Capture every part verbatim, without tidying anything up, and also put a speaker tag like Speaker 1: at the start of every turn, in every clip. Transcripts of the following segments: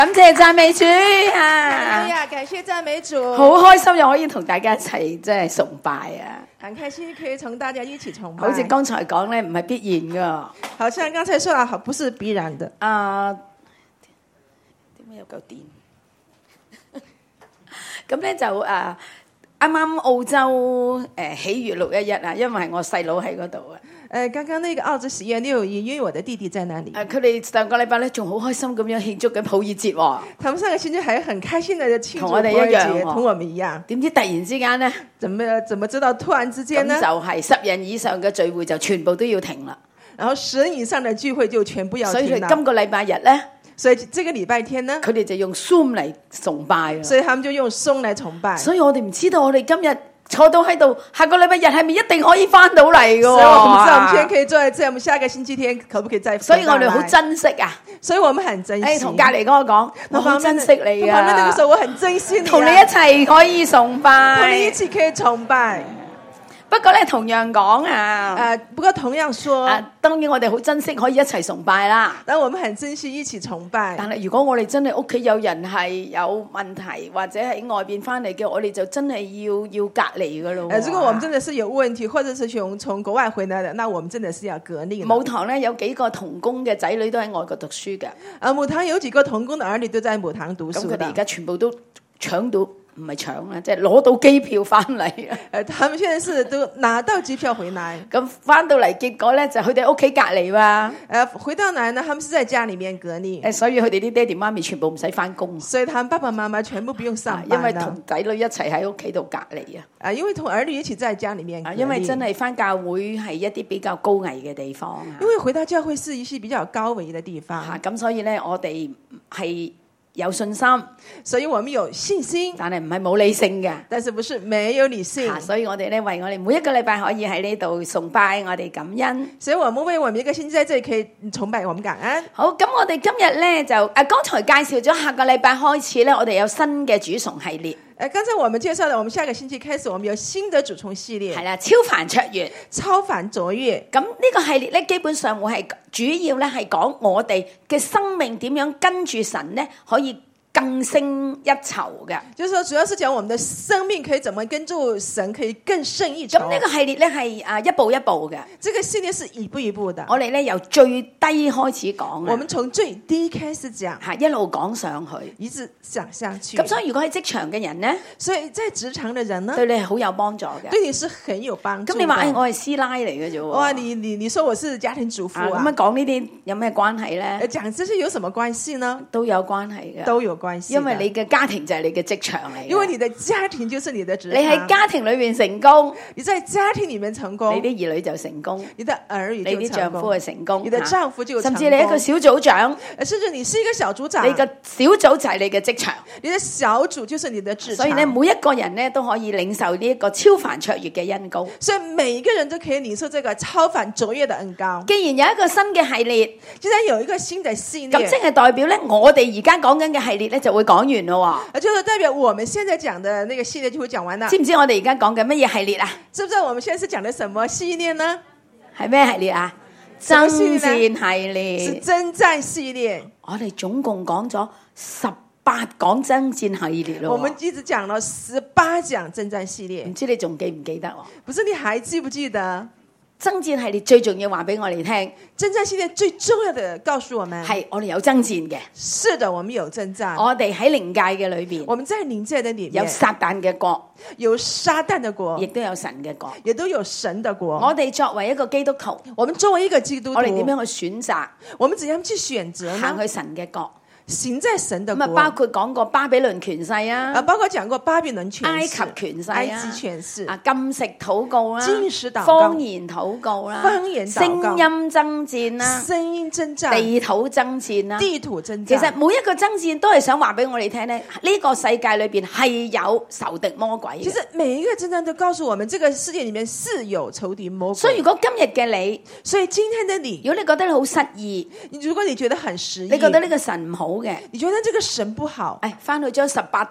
Speaker 1: 感謝讚美主啊！
Speaker 2: 哎呀，感謝讚美主，
Speaker 1: 好開心又可以同大家一齊即係崇拜啊！
Speaker 2: 很開心可以同大家一起崇拜。
Speaker 1: 好似剛才講咧，唔係必然噶。
Speaker 2: 好像剛才說了，好不是必然的。
Speaker 1: 啊，點解有嚿電？咁咧就誒，啱啱澳洲誒喜悅六一一啊，因為我細佬喺嗰度啊。
Speaker 2: 誒，剛剛那個澳洲喜悅六一，因為我的弟弟在那裡。
Speaker 1: 誒，佢哋上個禮拜咧仲好開心咁樣慶祝緊普爾節喎。
Speaker 2: 他們上個星期還很開心地慶祝
Speaker 1: 同我哋一樣，
Speaker 2: 同我們一樣。
Speaker 1: 點知突然之間咧，
Speaker 2: 怎麼怎麼知道突然之間呢？
Speaker 1: 咁就係十人以上嘅聚會就全部都要停啦。
Speaker 2: 然後十人以上嘅聚會就全部要停啦。
Speaker 1: 所以佢今個禮拜日咧，
Speaker 2: 所以這個禮拜天呢，
Speaker 1: 佢哋就用 Zoom 嚟崇拜啊。
Speaker 2: 所以他們就用 Zoom 嚟崇拜。
Speaker 1: 所以我哋唔知道我哋今日坐到喺度，下個禮拜日係咪一定可以翻到嚟嘅？
Speaker 2: 所以我唔知道，我們今天可以坐在這，我們下個星期天可不可以再？
Speaker 1: 所以我哋好珍惜啊！
Speaker 2: 所以我們很珍惜。
Speaker 1: 誒，同隔離嗰個講，我好珍惜你啊！
Speaker 2: 旁邊那個時候我很珍惜你，
Speaker 1: 同你一齊可以崇拜，
Speaker 2: 同你一起可以崇拜。
Speaker 1: 不過咧，同樣講啊，
Speaker 2: 誒，不過同樣說，
Speaker 1: 啊，當然我哋好珍惜可以一齊崇拜啦。
Speaker 2: 但我們很珍惜一起崇拜。
Speaker 1: 但係如果我哋真係屋企有人係有問題，或者喺外邊翻嚟嘅，我哋就真係要要隔離噶咯。
Speaker 2: 誒，如果我們真的是有問題，或者是從從國外回來的，那我們真的是要隔離。
Speaker 1: 母堂咧有幾個同工嘅仔女都喺外國讀書嘅。
Speaker 2: 啊，母堂有幾個同工的兒女都在母堂讀書。
Speaker 1: 咁佢哋而家全部都搶到。唔係搶啦，即係攞到機票翻嚟啊！
Speaker 2: 誒，他們現在是都拿到機票回來。
Speaker 1: 咁翻到嚟，結果咧就佢哋屋企隔離嘛。
Speaker 2: 誒，回到來呢，他們是在家裡面隔離。
Speaker 1: 誒，所以佢哋啲爹哋媽咪全部唔使翻工。
Speaker 2: 所以他們爸爸媽媽全部不用上班。
Speaker 1: 因為同仔女一齊喺屋企度隔離啊。
Speaker 2: 啊，因為同兒女一起在家裡面隔離。
Speaker 1: 因為真係翻教會係一啲比較高危嘅地方啊。
Speaker 2: 因為回到教會是一些比較高危嘅地方。
Speaker 1: 嚇，咁所以咧，我哋係有信心，
Speaker 2: 所以我們有信心，
Speaker 1: 但係唔係冇理性嘅，
Speaker 2: 但是不是沒有理性。
Speaker 1: 所以我哋咧為我哋每一個禮拜可以喺呢度崇拜，我哋感恩。
Speaker 2: 所以我們為我們一個星期在這裡可以崇拜，我們感恩。
Speaker 1: 好，咁我哋今日咧就誒，剛才介紹咗下個禮拜開始咧，我哋有新嘅主崇系列。
Speaker 2: 誒，剛才我們介紹了，我們下個星期開始，我們有新的主崇系列，
Speaker 1: 係啦，超凡卓越，
Speaker 2: 超凡卓越。
Speaker 1: 咁呢個系列咧，基本上會係主要咧係講我哋嘅生命點樣跟住神咧可以更勝一籌嘅，
Speaker 2: 就是說主要是講我們的生命可以怎麼跟住神可以更勝一籌。
Speaker 1: 咁呢個系列咧係啊一步一步嘅，
Speaker 2: 這個系列是一步一步的。
Speaker 1: 我哋咧由最低開始講，
Speaker 2: 我們從最低開始講，
Speaker 1: 係一路講上去，
Speaker 2: 一直講下去。
Speaker 1: 咁所以如果喺職場嘅人咧，
Speaker 2: 所以在職場嘅人呢，
Speaker 1: 對你係好有幫助嘅，
Speaker 2: 對你是很有幫助。
Speaker 1: 咁你話誒，我係師奶嚟嘅啫，
Speaker 2: 哇，你你你說我是家庭主婦啊？
Speaker 1: 咁樣講呢啲有咩關係咧？
Speaker 2: 講這些有什麼關係呢？
Speaker 1: 都有關係嘅，
Speaker 2: 都有關係，
Speaker 1: 因為你嘅家庭就係你嘅職場嚟，
Speaker 2: 因為你的家庭就是你的職場。
Speaker 1: 你喺家庭裏面成功，
Speaker 2: 你在家庭裏面成功，
Speaker 1: 你啲兒女就成功，
Speaker 2: 你的兒女就成功，
Speaker 1: 你啲丈夫係成功，
Speaker 2: 你的丈夫就成功，
Speaker 1: 甚至你一個小組長，
Speaker 2: 甚至你是一個小組長，
Speaker 1: 你個小組就係你嘅職場，
Speaker 2: 你的小組就是你的職場。
Speaker 1: 所以咧，每一個人咧都可以領受呢一個超凡卓越嘅恩膏，
Speaker 2: 所以每一個人都可以領受這個超凡卓越的恩膏。
Speaker 1: 既然有一個新嘅系列，
Speaker 2: 既然有一個新的系列，
Speaker 1: 咁即係代表咧，我哋而家講緊嘅系列咧就會講完咯。
Speaker 2: 就是代表我們現在講的那個系列就會講完啦。
Speaker 1: 知唔知我哋而家講緊乜嘢系列啊？
Speaker 2: 知唔知道我們現在是講的什麼系列呢？
Speaker 1: 係咩系列啊？爭戰系列，
Speaker 2: 是征戰系列。
Speaker 1: 我哋總共講咗十八講爭戰系列咯。
Speaker 2: 我們一直講了十八講征戰系列，
Speaker 1: 唔知你仲記唔記得？
Speaker 2: 不是，你還記不記得？
Speaker 1: 爭戰系列最重要話俾我哋聽，
Speaker 2: 征戰系列最重要的告訴我們
Speaker 1: 係我哋有爭戰嘅。
Speaker 2: 是的，我們有征戰。
Speaker 1: 我哋喺靈界嘅裏邊，
Speaker 2: 我們在靈界的裏面
Speaker 1: 有撒旦嘅國，
Speaker 2: 有撒旦的國，
Speaker 1: 亦都有神嘅國，
Speaker 2: 也都有神的國。
Speaker 1: 我哋作為一個基督徒，
Speaker 2: 我們作為一個基督徒，
Speaker 1: 我哋點樣去選擇？
Speaker 2: 我們怎樣去選擇呢？
Speaker 1: 行去神嘅國。
Speaker 2: 行在神的國，
Speaker 1: 咁啊，包括講過巴比倫權勢啊，
Speaker 2: 啊，包括講過巴比倫權勢、
Speaker 1: 埃及權勢啊、
Speaker 2: 埃及權勢
Speaker 1: 啊，禁食禱告啦、
Speaker 2: 禁食禱告、
Speaker 1: 方言禱告啦、
Speaker 2: 方言禱告、
Speaker 1: 聲音爭戰啦、
Speaker 2: 聲音爭戰、
Speaker 1: 地土爭戰啦、
Speaker 2: 地土爭戰。
Speaker 1: 其實每一個爭戰都係想話俾我哋聽咧，呢個世界裏邊係有仇敵魔鬼嘅。
Speaker 2: 其實每一個爭戰都告訴我們，這個世界裏面是有仇敵魔鬼。
Speaker 1: 所以如果今日嘅你，
Speaker 2: 所以今天的你，
Speaker 1: 如果你覺得你好失意，
Speaker 2: 如果你覺得很失意，
Speaker 1: 你覺得呢個神唔好嘅，
Speaker 2: 你覺得這個神不好，
Speaker 1: 誒，翻去將十八堂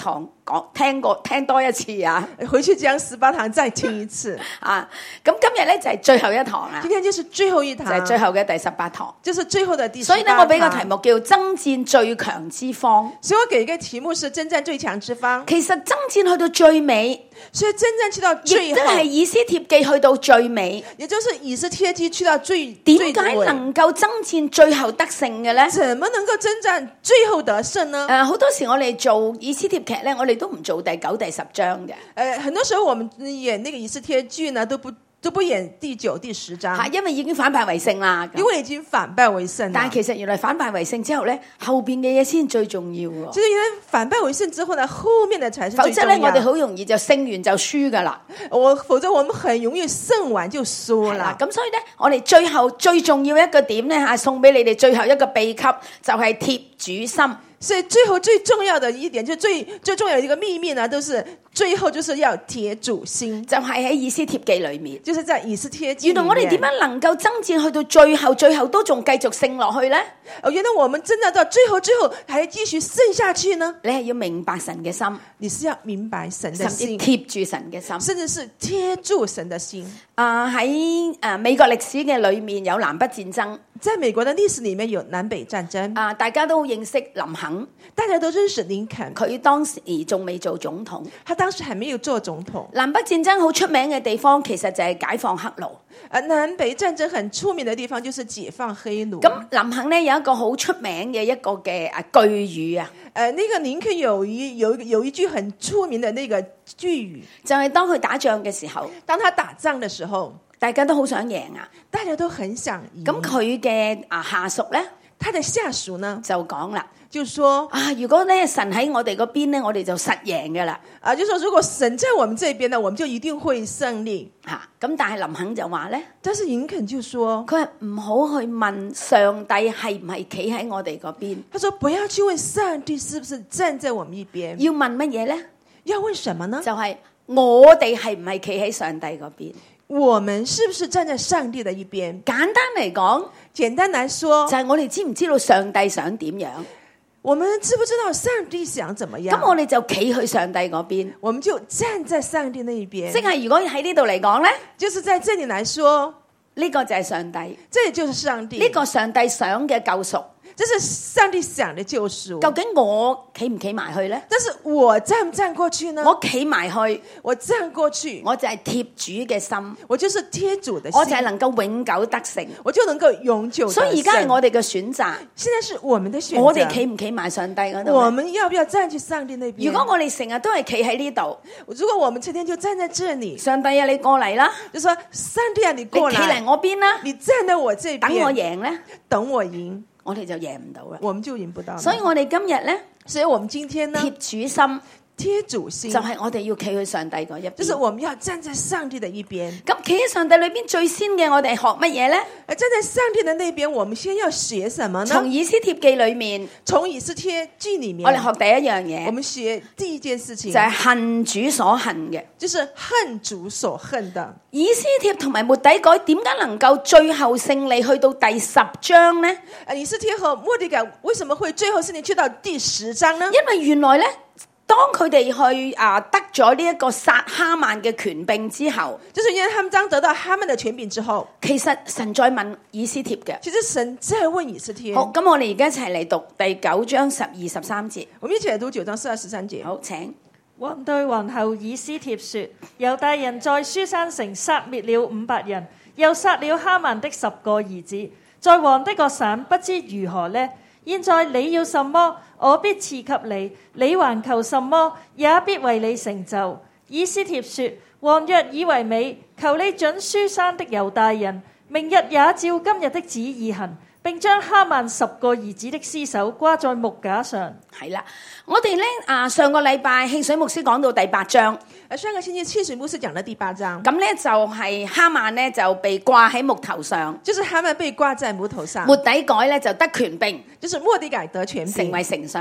Speaker 1: 講聽過聽多一次啊！
Speaker 2: 回去將十八堂再聽一次
Speaker 1: 啊！咁今日咧就係最後一堂啦，
Speaker 2: 今天就是最後一堂，
Speaker 1: 就係最後嘅第十八堂，
Speaker 2: 就是最後的第十八堂。
Speaker 1: 所以咧，我俾個題目叫爭戰最強之方。
Speaker 2: 所以我給一個題目是征戰最強之方。
Speaker 1: 其實爭戰去到最尾，
Speaker 2: 所以征戰去到最後，
Speaker 1: 亦都係以斯帖記去到最尾，
Speaker 2: 也就是以斯帖記去到最
Speaker 1: 點解能夠爭戰最後得勝嘅咧？
Speaker 2: 怎麼能夠征戰最後得勝呢？
Speaker 1: 誒、呃，好多時我哋做以斯帖劇咧，我哋都唔做第九、第十章嘅。誒、
Speaker 2: 呃，很多時候我們演那個以斯帖劇呢，都不都不演第九、第十章，
Speaker 1: 嚇，因為已經反敗為勝啦。
Speaker 2: 因為已經反敗為勝。
Speaker 1: 但係其實原來反敗為勝之後咧，後邊嘅嘢先最重要喎。
Speaker 2: 就是因為反敗為勝之後呢，後面的才是最重要。
Speaker 1: 否則咧，我哋好容易就勝完就輸噶啦。
Speaker 2: 我否則我們很容易勝完就輸啦。
Speaker 1: 咁所以咧，我哋最後最重要一個點咧嚇，送俾你哋最後一個秘笈就係、是、貼主心。
Speaker 2: 所以最後最重要的一點，就最最重要的一個秘密呢，都是最後就是要貼主心，
Speaker 1: 就係喺以斯帖記裏面，
Speaker 2: 就是在以斯帖記裏面。
Speaker 1: 原來我哋點樣能夠爭戰去到最後，最後都仲繼續勝落去呢？
Speaker 2: 哦，原來我們真的到最後，最後還繼續勝下去呢？
Speaker 1: 你係要明白神嘅心，
Speaker 2: 你是要明白神的心，
Speaker 1: 甚至貼住神嘅心，
Speaker 2: 甚至是貼住神的心。
Speaker 1: 啊、呃，喺誒美國歷史嘅裏面有南北戰爭，
Speaker 2: 在美國的歷史裏面有南北戰爭。
Speaker 1: 啊、呃，大家都認識林肯，
Speaker 2: 大家都認識林肯，
Speaker 1: 佢當時仲未做總統，
Speaker 2: 他當時還沒有做總統。
Speaker 1: 南北戰爭好出名嘅地方，其實就係解放黑奴。
Speaker 2: 啊，南北戰爭很出名的地方就是解放黑奴。
Speaker 1: 咁林肯呢有一個好出名嘅一個嘅啊句語啊，
Speaker 2: 誒、呃，那個林肯有一有有一句很出名的那個句語，
Speaker 1: 就係、是、當佢打仗嘅時候，
Speaker 2: 當他打仗的時候，
Speaker 1: 大家都好想贏啊，
Speaker 2: 大家都很想贏。
Speaker 1: 咁佢嘅啊下屬咧，
Speaker 2: 他的下屬呢
Speaker 1: 就講啦，
Speaker 2: 就說啊，
Speaker 1: 如果咧神喺我哋嗰邊咧，我哋就實贏噶啦。
Speaker 2: 啊，就說如果神在我們這邊呢，我們就一定會勝利。
Speaker 1: 吓、啊，咁但係林肯就話咧，
Speaker 2: 但是林肯就說，
Speaker 1: 佢係唔好去問上帝係唔係企喺我哋嗰邊。
Speaker 2: 他說不要去問上帝是不是站在我們一邊，
Speaker 1: 要問乜嘢咧？
Speaker 2: 要問什麼呢？
Speaker 1: 就係、是、我哋係唔係企喺上帝嗰邊？
Speaker 2: 我們是不是站在上帝的一邊？
Speaker 1: 簡單嚟講，
Speaker 2: 簡單來說，
Speaker 1: 就係、是、我哋知唔知道上帝想點樣？
Speaker 2: 我們知不知道上帝想怎麼樣？
Speaker 1: 咁我哋就企去上帝嗰邊，
Speaker 2: 我們就站在上帝那一邊。
Speaker 1: 即係如果喺呢度嚟講咧，
Speaker 2: 就是在這裏來說，
Speaker 1: 呢、這個就係上帝，
Speaker 2: 這也就是上帝。
Speaker 1: 呢、這個上帝想嘅救贖，
Speaker 2: 這是上帝想的救贖。
Speaker 1: 究竟我企唔企埋去咧？
Speaker 2: 但是我站唔站過去呢？
Speaker 1: 我企埋去，
Speaker 2: 我站過去，
Speaker 1: 我就係貼主嘅心，
Speaker 2: 我就是貼主的心，
Speaker 1: 我就係能夠永久得勝，
Speaker 2: 我就能夠永久得勝。
Speaker 1: 所以而家係我哋嘅選擇，
Speaker 2: 現在是我們的選擇。
Speaker 1: 我哋企唔企埋上帝嗰度？
Speaker 2: 我們要不要站去上帝那邊？
Speaker 1: 如果我哋成日都係企喺呢度，
Speaker 2: 如果我們成天就站在這裏，
Speaker 1: 上帝啊，你過嚟啦！
Speaker 2: 就說上帝啊，你過來，
Speaker 1: 你企嚟我邊啦，
Speaker 2: 你站在我這邊，
Speaker 1: 等我贏咧，
Speaker 2: 等我贏，
Speaker 1: 我哋就贏唔到啦，
Speaker 2: 我們就贏不到。
Speaker 1: 所以我哋今日咧，
Speaker 2: 所以我們今天呢，
Speaker 1: 貼主心。
Speaker 2: 貼主心
Speaker 1: 就係、是、我哋要企去上帝嗰一邊，
Speaker 2: 就是我們要站在上帝的一邊。
Speaker 1: 咁企喺上帝裏邊最先嘅，我哋學乜嘢咧？
Speaker 2: 站在上帝的那邊，我們先要學什麼呢？
Speaker 1: 從以斯帖記裏面，
Speaker 2: 從以斯帖記裏面，
Speaker 1: 我哋學第一樣嘢，
Speaker 2: 我們學第一件事情，
Speaker 1: 就係、是、恨主所恨嘅，
Speaker 2: 就是恨主所恨的。
Speaker 1: 以斯帖同埋末底改點解能夠最後勝利去到第十章呢？
Speaker 2: 啊，以斯帖和末底改為什麼會最後勝利去到第十章呢？
Speaker 1: 因為原來咧，當佢哋去啊得咗呢一個殺哈曼嘅權柄之後，
Speaker 2: 就是因為他們當得到哈曼的權柄之後，
Speaker 1: 其實神再問以斯帖嘅。
Speaker 2: 其實神再問以斯帖。
Speaker 1: 好，咁我哋而家一齊嚟讀第九章十二十三節。
Speaker 2: 我們一起來讀九章十二十三節。
Speaker 1: 好，請。
Speaker 3: 王對皇后以斯帖說：猶大人在書珊城殺滅了五百人，又殺了哈曼的十個兒子，在王的各省不知如何呢？現在你要什麼，我必賜給你；你還求什麼，也必為你成就。以斯帖說：王若以為美，求你准書珊的猶大人，明日也照今日的旨意行，並將哈曼十個兒子的屍首掛在木架上。
Speaker 1: 係啦，我哋咧啊，上個禮拜汽水牧師講到第八章，
Speaker 2: 啊，上個星期汽水牧師講到第八章，
Speaker 1: 咁咧就係哈曼咧就被掛喺木頭上，
Speaker 2: 就是哈曼被掛在木頭上，
Speaker 1: 末底改咧就得權柄，
Speaker 2: 就是末底改得權柄，
Speaker 1: 成為丞相。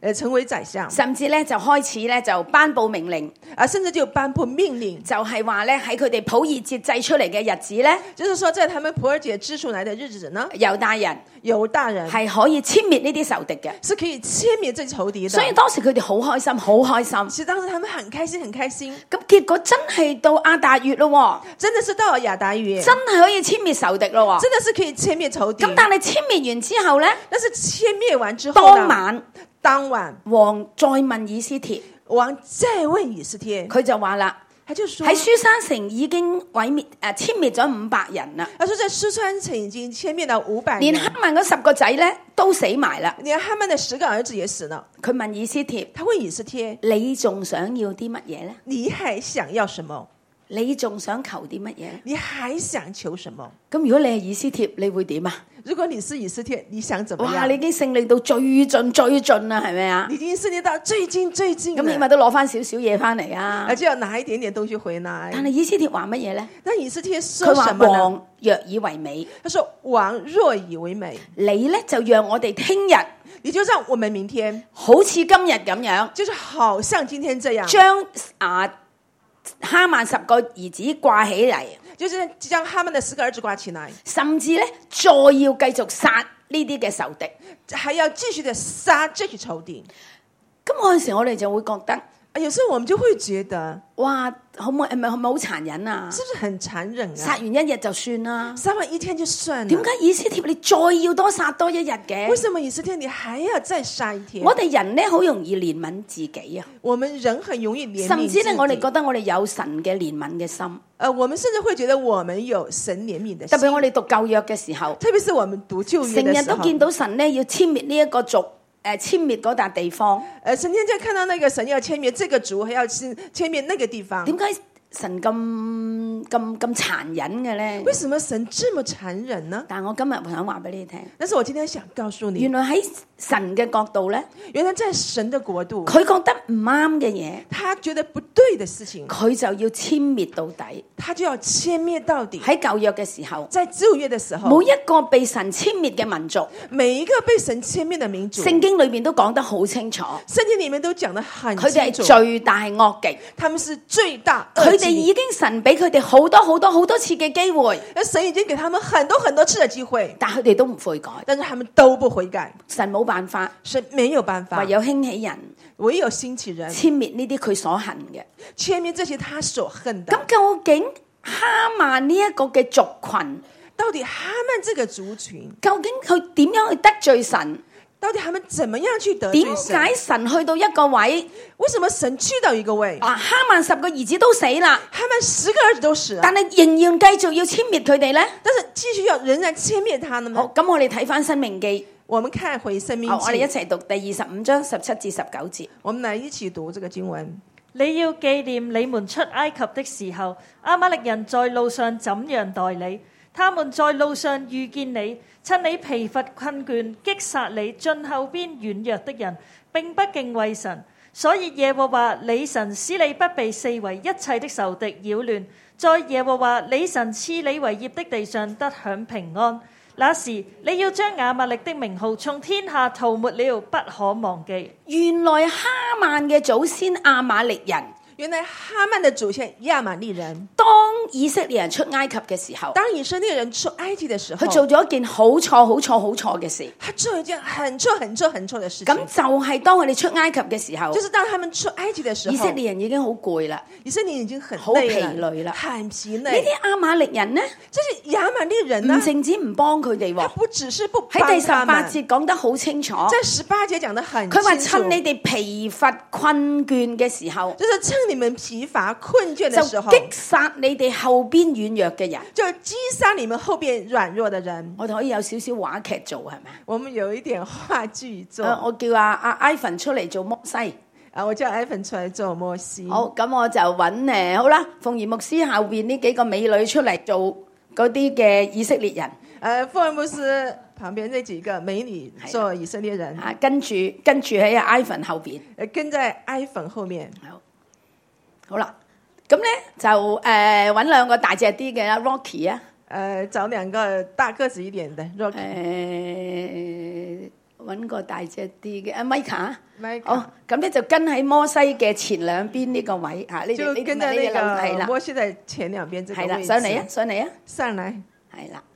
Speaker 2: 呃成為宰相，
Speaker 1: 甚至咧就開始咧就頒布命令，
Speaker 2: 啊，甚至就頒布命令，
Speaker 1: 就係話咧喺佢哋普爾節祭出嚟嘅日子咧，
Speaker 2: 就是說在他們普爾節支出來的日子呢，
Speaker 1: 猶大人
Speaker 2: 猶大人
Speaker 1: 係可以殲滅呢啲仇敵嘅，
Speaker 2: 是可以殲滅這仇敵的。
Speaker 1: 所以當時佢哋好開心，好開心。
Speaker 2: 其實當時他們很開心，很開心。
Speaker 1: 咁結果真係到亞達月咯，
Speaker 2: 真的是到了亞達月，
Speaker 1: 真係可以殲滅仇敵咯。
Speaker 2: 真的是可以殲滅仇敵。
Speaker 1: 咁但係殲滅完之後咧，
Speaker 2: 但是殲滅完之後呢，
Speaker 1: 當晚
Speaker 2: 當晚
Speaker 1: 王再問以斯帖，
Speaker 2: 王再問以斯帖，
Speaker 1: 佢就話啦。
Speaker 2: 他就說
Speaker 1: 喺書珊城已經毀滅誒殲滅咗五百人啦，
Speaker 2: 他說在書珊城已經殲滅到五百人，
Speaker 1: 連哈曼嗰十個仔咧都死埋啦。
Speaker 2: 連哈曼的十個兒子也死了。
Speaker 1: 佢問以斯帖，
Speaker 2: 他問以斯帖，
Speaker 1: 你仲想要啲乜嘢咧？
Speaker 2: 你還想要什麼？
Speaker 1: 你仲想求啲乜嘢？
Speaker 2: 你還想求什麼？
Speaker 1: 咁如果你係以斯帖，你會點啊？
Speaker 2: 如果你是以斯帖，你想怎麼樣？
Speaker 1: 哇！你已經勝利到最盡最盡啦，係咪啊？
Speaker 2: 你已經勝利到最盡最盡。
Speaker 1: 咁起碼都攞翻少少嘢翻嚟啊！
Speaker 2: 就要拿一點點東西回來。
Speaker 1: 但係以斯帖話乜嘢咧？
Speaker 2: 但以斯帖說
Speaker 1: 佢話
Speaker 2: 什麼呢？
Speaker 1: 王若以為美，
Speaker 2: 他說王若以為美，
Speaker 1: 你咧就讓我哋聽日，
Speaker 2: 你就讓我們明天，
Speaker 1: 好似今日咁樣，
Speaker 2: 就是好像今天這樣，
Speaker 1: 將啊哈曼十個兒子掛起嚟。
Speaker 2: 就是將哈曼的十個兒子掛起來，
Speaker 1: 甚至咧再要繼續殺呢啲嘅仇敵，
Speaker 2: 還要繼續的殺這些仇敵。
Speaker 1: 咁嗰陣時我哋就會覺得，
Speaker 2: 有時候我們就會覺得，
Speaker 1: 哇，可唔可係咪係咪好殘忍啊？
Speaker 2: 是不是很殘忍啊？
Speaker 1: 殺完一日就算啦，
Speaker 2: 殺完一天就算了。
Speaker 1: 點解以斯帖你再要多殺多一日嘅？
Speaker 2: 為什麼以斯帖你還要再殺一天？
Speaker 1: 我哋人咧好容易憐憫自己啊，
Speaker 2: 我們人很容易憐憫自己，
Speaker 1: 甚至咧我哋覺得我哋有神嘅憐憫嘅心。
Speaker 2: 呃，我們甚至會覺得我們有神憐憫的心。
Speaker 1: 特別我哋讀舊約嘅時候，
Speaker 2: 特別是我們讀舊約的時候，
Speaker 1: 成日都見到神咧要殲滅呢一個族，誒、呃、殲滅嗰笪地方。
Speaker 2: 呃，成天就看到那個神要殲滅這個族，還要殲殲滅那個地方。
Speaker 1: 點解神咁咁咁殘忍嘅咧？
Speaker 2: 為什麼神這麼殘忍呢？
Speaker 1: 但係我今日想話俾你聽，
Speaker 2: 但是我今天想告訴你，
Speaker 1: 原來喺神嘅角度咧，
Speaker 2: 原來在神的國度，
Speaker 1: 佢覺得唔啱嘅嘢，
Speaker 2: 他覺得不對的事情，
Speaker 1: 佢就要殲滅到底。
Speaker 2: 他就要殲滅到底。
Speaker 1: 喺舊約嘅時候，
Speaker 2: 在舊約的時候，
Speaker 1: 每一個被神殲滅嘅民族，
Speaker 2: 每一個被神殲滅的民族，
Speaker 1: 聖經裏面都講得好清楚，
Speaker 2: 聖經裏面都講得很
Speaker 1: 佢哋
Speaker 2: 清楚，
Speaker 1: 係罪大惡極，
Speaker 2: 他們是最大惡極。
Speaker 1: 佢哋已經神俾佢哋好多好多好多次嘅機會，
Speaker 2: 而神已經給他們很多很多次的機會，
Speaker 1: 但佢哋都唔悔改，
Speaker 2: 但是他們都不悔改，
Speaker 1: 神冇辦法，
Speaker 2: 神沒有辦法，
Speaker 1: 唯有興起人
Speaker 2: 唯有興起人
Speaker 1: 殲滅呢啲佢所恨嘅。
Speaker 2: 殲滅這些他所恨的。
Speaker 1: 咁究竟哈曼呢一個嘅族群，
Speaker 2: 到底哈曼這個族群，
Speaker 1: 究竟佢點樣去得罪神？
Speaker 2: 到底他們怎麼樣去得罪
Speaker 1: 點
Speaker 2: 神？
Speaker 1: 解神去到一個位，
Speaker 2: 為什麼神去到一個位，
Speaker 1: 啊哈曼十個兒子都死啦，
Speaker 2: 哈曼十個兒子都死了，
Speaker 1: 但係仍然繼續要殲滅佢哋咧？
Speaker 2: 但是繼續要仍然殲滅他們
Speaker 1: 好，
Speaker 2: 呢？
Speaker 1: 咁我哋睇翻《申命記》，
Speaker 2: 我們看回申命
Speaker 1: 好，我哋一
Speaker 2: 記，
Speaker 1: 齊讀第二十五章十七至十九節。
Speaker 2: 我們來一起讀這個經文。
Speaker 3: 你要紀念你們出埃及的時候，亞瑪力人在路上怎樣待你？他們在路上遇見你，趁你疲乏困倦，擊殺你進後邊軟弱的人，並不敬畏神。所以耶和華你神使你不被四圍一切的仇敵擾亂，在耶和華你神賜你為業的地上得享平安。那時你要將亞瑪力的名號從天下塗抹了，不可忘記。
Speaker 1: 原來哈曼嘅祖先亞瑪力人，
Speaker 2: 原來哈曼的祖先亞瑪利人，
Speaker 1: 當以色列人出埃及嘅時候，
Speaker 2: 當以色列人出埃及的時候，
Speaker 1: 佢做咗一件好錯、好錯、好錯嘅事。
Speaker 2: 他做一件很錯、很錯、很錯的事情。
Speaker 1: 咁就係當佢哋出埃及嘅時候，
Speaker 2: 就是當他們出埃及的時候，
Speaker 1: 以色列人已經好攰啦，
Speaker 2: 以色列已經很
Speaker 1: 好疲累啦，
Speaker 2: 很疲
Speaker 1: 呢
Speaker 2: 累。
Speaker 1: 啲亞瑪力人呢，
Speaker 2: 這些亞瑪利人
Speaker 1: 唔
Speaker 2: 呢，
Speaker 1: 淨止唔幫佢哋喎，
Speaker 2: 他不只是不幫
Speaker 1: 喺第十八
Speaker 2: 他們，
Speaker 1: 節講得好清楚。
Speaker 2: 在十八節講得很清楚。
Speaker 1: 佢話趁你哋疲乏困倦嘅時候，
Speaker 2: 就是趁你們疲乏困倦
Speaker 1: 就
Speaker 2: 的時候，
Speaker 1: 擊殺你哋後邊軟弱嘅人。
Speaker 2: 就擊殺你們後邊軟弱的人。
Speaker 1: 我哋可以有少少話劇做，係咪？
Speaker 2: 我們有一點話劇做。
Speaker 1: 啊我叫阿阿 Ivan 出嚟做摩西。
Speaker 2: 啊，我叫 Ivan 出來做摩西。
Speaker 1: 好，咁我就揾誒，好啦，鳳儀牧師後邊呢幾個美女出嚟做嗰啲嘅以色列人。
Speaker 2: 誒，福爾摩斯旁邊這幾個美女做以色列人。
Speaker 1: 啊，跟住跟住喺阿 Ivan 後邊。
Speaker 2: 誒，跟在 Ivan 後面。
Speaker 1: 好，好啦，咁咧就誒揾兩個大隻啲嘅啦 ，Rocky 啊。
Speaker 2: 誒，找兩個大個子一點的 Rocky。
Speaker 1: 誒揾個大隻啲嘅阿 Micah。
Speaker 2: Micah
Speaker 1: 好，咁咧就跟喺摩西嘅前兩邊呢個位嚇，呢
Speaker 2: 就
Speaker 1: 啲
Speaker 2: 跟着那
Speaker 1: 係啦，
Speaker 2: 個摩西的前兩邊這個
Speaker 1: 係啦，
Speaker 2: 位置。
Speaker 1: 上嚟啊，上嚟啊，
Speaker 2: 上來。
Speaker 1: 係啦，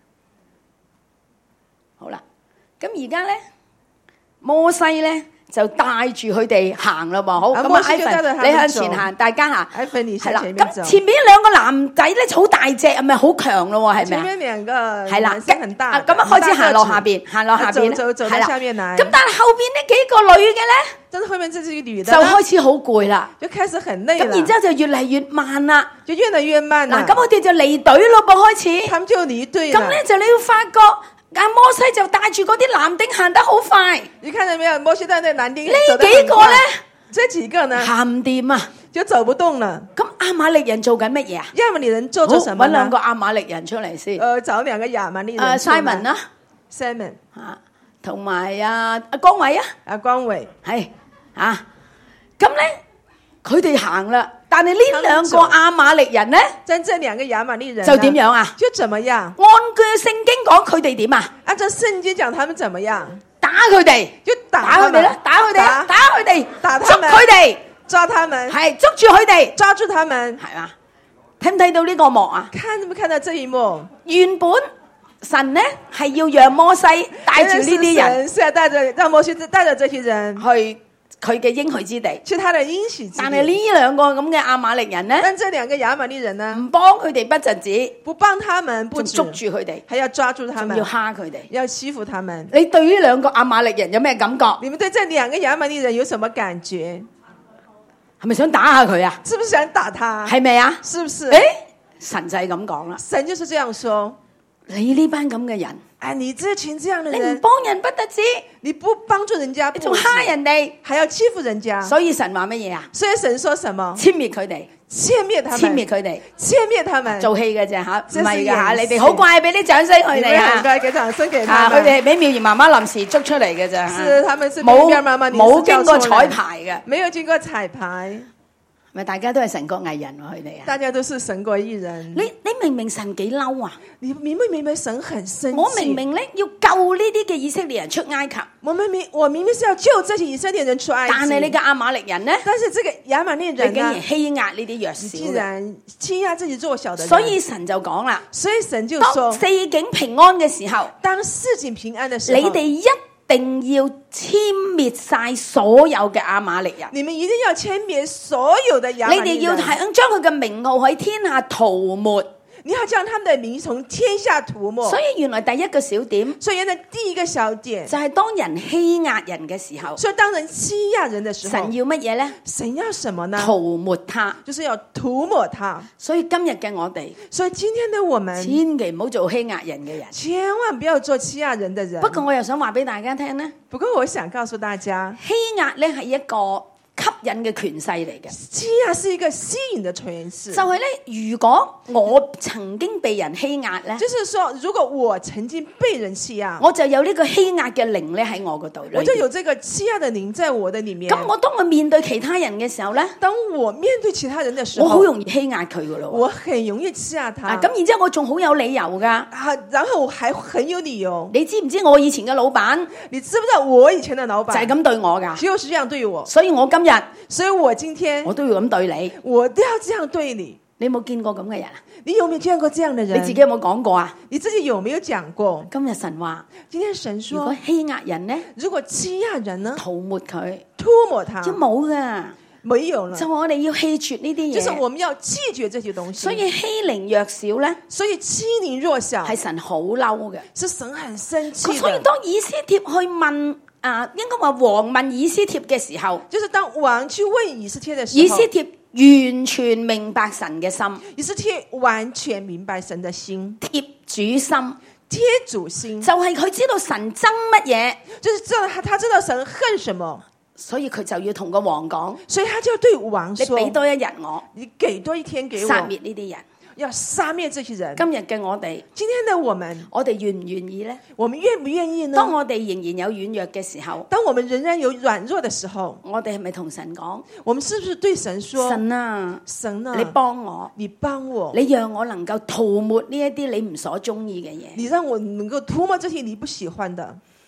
Speaker 1: 好啦，咁而家咧摩西咧就帶住佢哋行啦喎，好，咁啊
Speaker 2: 啊摩西就帶着
Speaker 1: Ivan
Speaker 2: 他們
Speaker 1: 你向
Speaker 2: 走
Speaker 1: 前行，大家行。
Speaker 2: Ivan 你
Speaker 1: 係啦，
Speaker 2: 向前面走。
Speaker 1: 咁前面兩個男仔咧好大隻，係咪好強咯？係咪啊？
Speaker 2: 前面兩個
Speaker 1: 係啦，
Speaker 2: 男生很大
Speaker 1: 啊咁啊開始行落下邊，行落下邊，
Speaker 2: 走走走到
Speaker 1: 係啦
Speaker 2: 下面來。
Speaker 1: 咁但係後邊呢幾個女嘅咧，
Speaker 2: 但是後面這幾個女
Speaker 1: 就
Speaker 2: 的呢
Speaker 1: 開始好攰啦，
Speaker 2: 就開始很累
Speaker 1: 咁
Speaker 2: 了，
Speaker 1: 然之後就越嚟越慢啦。
Speaker 2: 就越來越慢啦。
Speaker 1: 嗱，咁我哋就離隊咯噃，開始。
Speaker 2: 他們就離隊了。
Speaker 1: 咁咧就你要發覺，阿摩西就帶住嗰啲男丁行得好快，
Speaker 2: 你看到沒有？摩西帶那男丁
Speaker 1: 呢
Speaker 2: 走得很快
Speaker 1: 幾個咧
Speaker 2: 這幾個呢
Speaker 1: 行唔掂啊！
Speaker 2: 就走不動了。
Speaker 1: 咁亞瑪力人做緊乜嘢啊？
Speaker 2: 亞瑪力人做
Speaker 1: 好，
Speaker 2: 咗什麼呢
Speaker 1: 揾兩個？亞瑪力人出嚟先。
Speaker 2: 呃，找兩個亞瑪力人
Speaker 1: 誒
Speaker 2: 出來。
Speaker 1: Simon 啦，
Speaker 2: Simon
Speaker 1: 嚇，同埋啊阿江偉啊，
Speaker 2: 啊，光偉。
Speaker 1: 係啊，咁咧佢哋行啦，但係呢兩個亞瑪力人咧
Speaker 2: 但這兩個亞瑪力人呢
Speaker 1: 就點樣啊？
Speaker 2: 就怎麼樣？
Speaker 1: 按據聖經講，佢哋點啊？
Speaker 2: 按照聖經講，他們怎麼樣？
Speaker 1: 打佢哋，
Speaker 2: 就打
Speaker 1: 打佢哋啦，打佢哋啦，打佢哋，捉
Speaker 2: 打他們
Speaker 1: 佢哋，
Speaker 2: 抓他們，
Speaker 1: 係捉住佢哋，
Speaker 2: 抓住他們。
Speaker 1: 係嘛？睇唔睇到呢個幕啊？
Speaker 2: 看沒看到這一幕？
Speaker 1: 原本神咧係要讓摩西帶住呢啲人
Speaker 2: 人是要帶着讓摩西帶着這些人
Speaker 1: 去佢嘅應許之地，
Speaker 2: 去他的應許之地。
Speaker 1: 但係呢兩個咁嘅亞瑪力人咧，
Speaker 2: 但這兩個亞瑪力人呢，
Speaker 1: 唔幫佢哋不陣子，
Speaker 2: 不幫他們，不
Speaker 1: 仲
Speaker 2: 止
Speaker 1: 捉住佢哋，
Speaker 2: 還要抓住他們，
Speaker 1: 仲要蝦佢哋。
Speaker 2: 要欺負他們。
Speaker 1: 你對呢兩個亞瑪力人有咩感覺？
Speaker 2: 你們對這兩個亞瑪力人有什麼感覺？
Speaker 1: 係咪想打下佢啊？
Speaker 2: 是不是想打他？
Speaker 1: 係咪啊？
Speaker 2: 是不是？
Speaker 1: 誒，神就係咁講啦。
Speaker 2: 神就是這樣說。
Speaker 1: 你呢班咁嘅人，
Speaker 2: 哎，你這群這樣的
Speaker 1: 你唔
Speaker 2: 人，
Speaker 1: 幫人不得止，
Speaker 2: 你不幫助人家，
Speaker 1: 你仲蝦人哋，
Speaker 2: 還要欺負人家。
Speaker 1: 所以神話乜嘢啊？
Speaker 2: 所以神說什麼？
Speaker 1: 殲滅佢哋，
Speaker 2: 殲滅他們，
Speaker 1: 殲滅佢哋，
Speaker 2: 殲滅他們。
Speaker 1: 做戲嘅啫吓，唔
Speaker 2: 這是
Speaker 1: 係噶吓，
Speaker 2: 演戲
Speaker 1: 你哋好怪，俾啲掌聲佢
Speaker 2: 你
Speaker 1: 哋啊！
Speaker 2: 們很該給掌聲給他
Speaker 1: 啊，
Speaker 2: 們。
Speaker 1: 佢哋係俾妙兒媽媽臨時捉出嚟嘅咋，
Speaker 2: 是他們是
Speaker 1: 冇
Speaker 2: 妙兒媽媽臨時
Speaker 1: 冇經過
Speaker 2: 叫出來
Speaker 1: 彩排嘅，
Speaker 2: 沒有經過彩排，
Speaker 1: 咪大家都係神國藝人喎，佢哋啊！
Speaker 2: 大家都是神國藝人。
Speaker 1: 你你明明神幾嬲啊？
Speaker 2: 你明不明白神很生氣？
Speaker 1: 我明明咧要救呢啲嘅以色列人出埃及，
Speaker 2: 我明明我明明是要救這些以色列人出埃及，
Speaker 1: 但係你嘅亞瑪力人咧，
Speaker 2: 但是這個亞瑪力
Speaker 1: 你
Speaker 2: 人呢
Speaker 1: 竟然，欺壓呢啲弱
Speaker 2: 竟
Speaker 1: 小嘅，
Speaker 2: 然欺壓自己弱小的人。
Speaker 1: 所以神就講啦，
Speaker 2: 所以神就
Speaker 1: 當
Speaker 2: 說，
Speaker 1: 四境平安嘅時候，
Speaker 2: 當四境平安的時候，
Speaker 1: 你哋一定要殲滅晒所有嘅亞瑪力人。
Speaker 2: 你們一定要殲滅所有的亞瑪
Speaker 1: 你哋要
Speaker 2: 力人。
Speaker 1: 係將佢嘅名號喺天下塗抹，
Speaker 2: 你要將他們的名從天下塗抹。
Speaker 1: 所以原來第一個小點
Speaker 2: 所以原來第一個小點
Speaker 1: 就係當人欺壓人嘅時候，
Speaker 2: 所以當人欺壓人的時候，
Speaker 1: 神要乜嘢呢？
Speaker 2: 神要什麼呢？
Speaker 1: 塗抹他。
Speaker 2: 就是要塗抹他。
Speaker 1: 所以今日嘅我哋，
Speaker 2: 所以今天的我們
Speaker 1: 千祈唔好做欺壓人嘅人。
Speaker 2: 千萬不要做欺壓人的人。
Speaker 1: 不過我又想話俾大家聽呢，
Speaker 2: 不過我想告訴大家，
Speaker 1: 欺壓呢係一個吸引嘅權勢嚟嘅。
Speaker 2: 欺壓是一個吸引的權勢。
Speaker 1: 就係咧，如果我曾經被人欺壓咧，
Speaker 2: 就是說，如果我曾經被人欺壓，
Speaker 1: 我就有呢個欺壓嘅靈咧喺我嗰度裏邊，
Speaker 2: 我就有這個欺壓的靈在我的裏面。
Speaker 1: 咁我當我面對其他人嘅時候咧，
Speaker 2: 當我面對其他人的時候，
Speaker 1: 我好容易欺壓佢噶咯。
Speaker 2: 我很容易欺壓他。
Speaker 1: 啊，咁然之後我仲好有理由噶。
Speaker 2: 啊，然後我還很有理由。
Speaker 1: 你知唔知我以前嘅老闆
Speaker 2: 你知不知道我以前的老闆
Speaker 1: 就係咁對我噶？
Speaker 2: 就是這樣對我，
Speaker 1: 所以我今日
Speaker 2: 所以我今天
Speaker 1: 我都要咁對你。
Speaker 2: 我都要這樣對你。
Speaker 1: 你有冇見過咁嘅人啊？
Speaker 2: 你有沒有見過這樣的人？
Speaker 1: 你自己有冇講過啊？
Speaker 2: 你自己有沒有講過？
Speaker 1: 今日神話，
Speaker 2: 今天神
Speaker 1: 如果
Speaker 2: 說，
Speaker 1: 欺壓人呢，
Speaker 2: 如果欺壓人呢，
Speaker 1: 塗抹佢，
Speaker 2: 塗抹他，
Speaker 1: 即冇噶。
Speaker 2: 沒有了
Speaker 1: 就。係我哋要棄絕呢啲嘢。
Speaker 2: 就是我們要棄絕這些東西。
Speaker 1: 所以欺凌弱小咧，
Speaker 2: 所以欺凌弱小
Speaker 1: 係神好嬲嘅。
Speaker 2: 是神很生氣的。
Speaker 1: 所以當以斯帖去問啊，應該話王問以斯帖嘅時候，
Speaker 2: 就是當王去問以斯帖的時候，
Speaker 1: 以斯帖完全明白神嘅心，
Speaker 2: 以斯帖完全明白神的心，
Speaker 1: 貼主心，
Speaker 2: 貼主心，
Speaker 1: 就係佢知道神憎乜嘢，
Speaker 2: 就是知道他他知道神恨什麼，
Speaker 1: 所以佢就要同個王講：
Speaker 2: 所以他就對王
Speaker 1: 你
Speaker 2: 說：
Speaker 1: 俾多一日我，
Speaker 2: 你給多一天給我，
Speaker 1: 殺滅呢啲人。
Speaker 2: 要殺滅這些人。
Speaker 1: 今日嘅我哋，
Speaker 2: 今天的我們，
Speaker 1: 我哋願唔願意呢？
Speaker 2: 我們願不願意呢？
Speaker 1: 當我哋仍然有軟弱嘅時候，
Speaker 2: 當我們仍然有軟弱的時候，
Speaker 1: 我哋係咪同神講：
Speaker 2: 我們是不是對神說：
Speaker 1: 神啊，
Speaker 2: 神啊，
Speaker 1: 你幫我，
Speaker 2: 你幫我，
Speaker 1: 你讓我能夠塗抹呢一啲你唔所中意嘅嘢。
Speaker 2: 你讓我能夠塗抹這些你不喜歡的。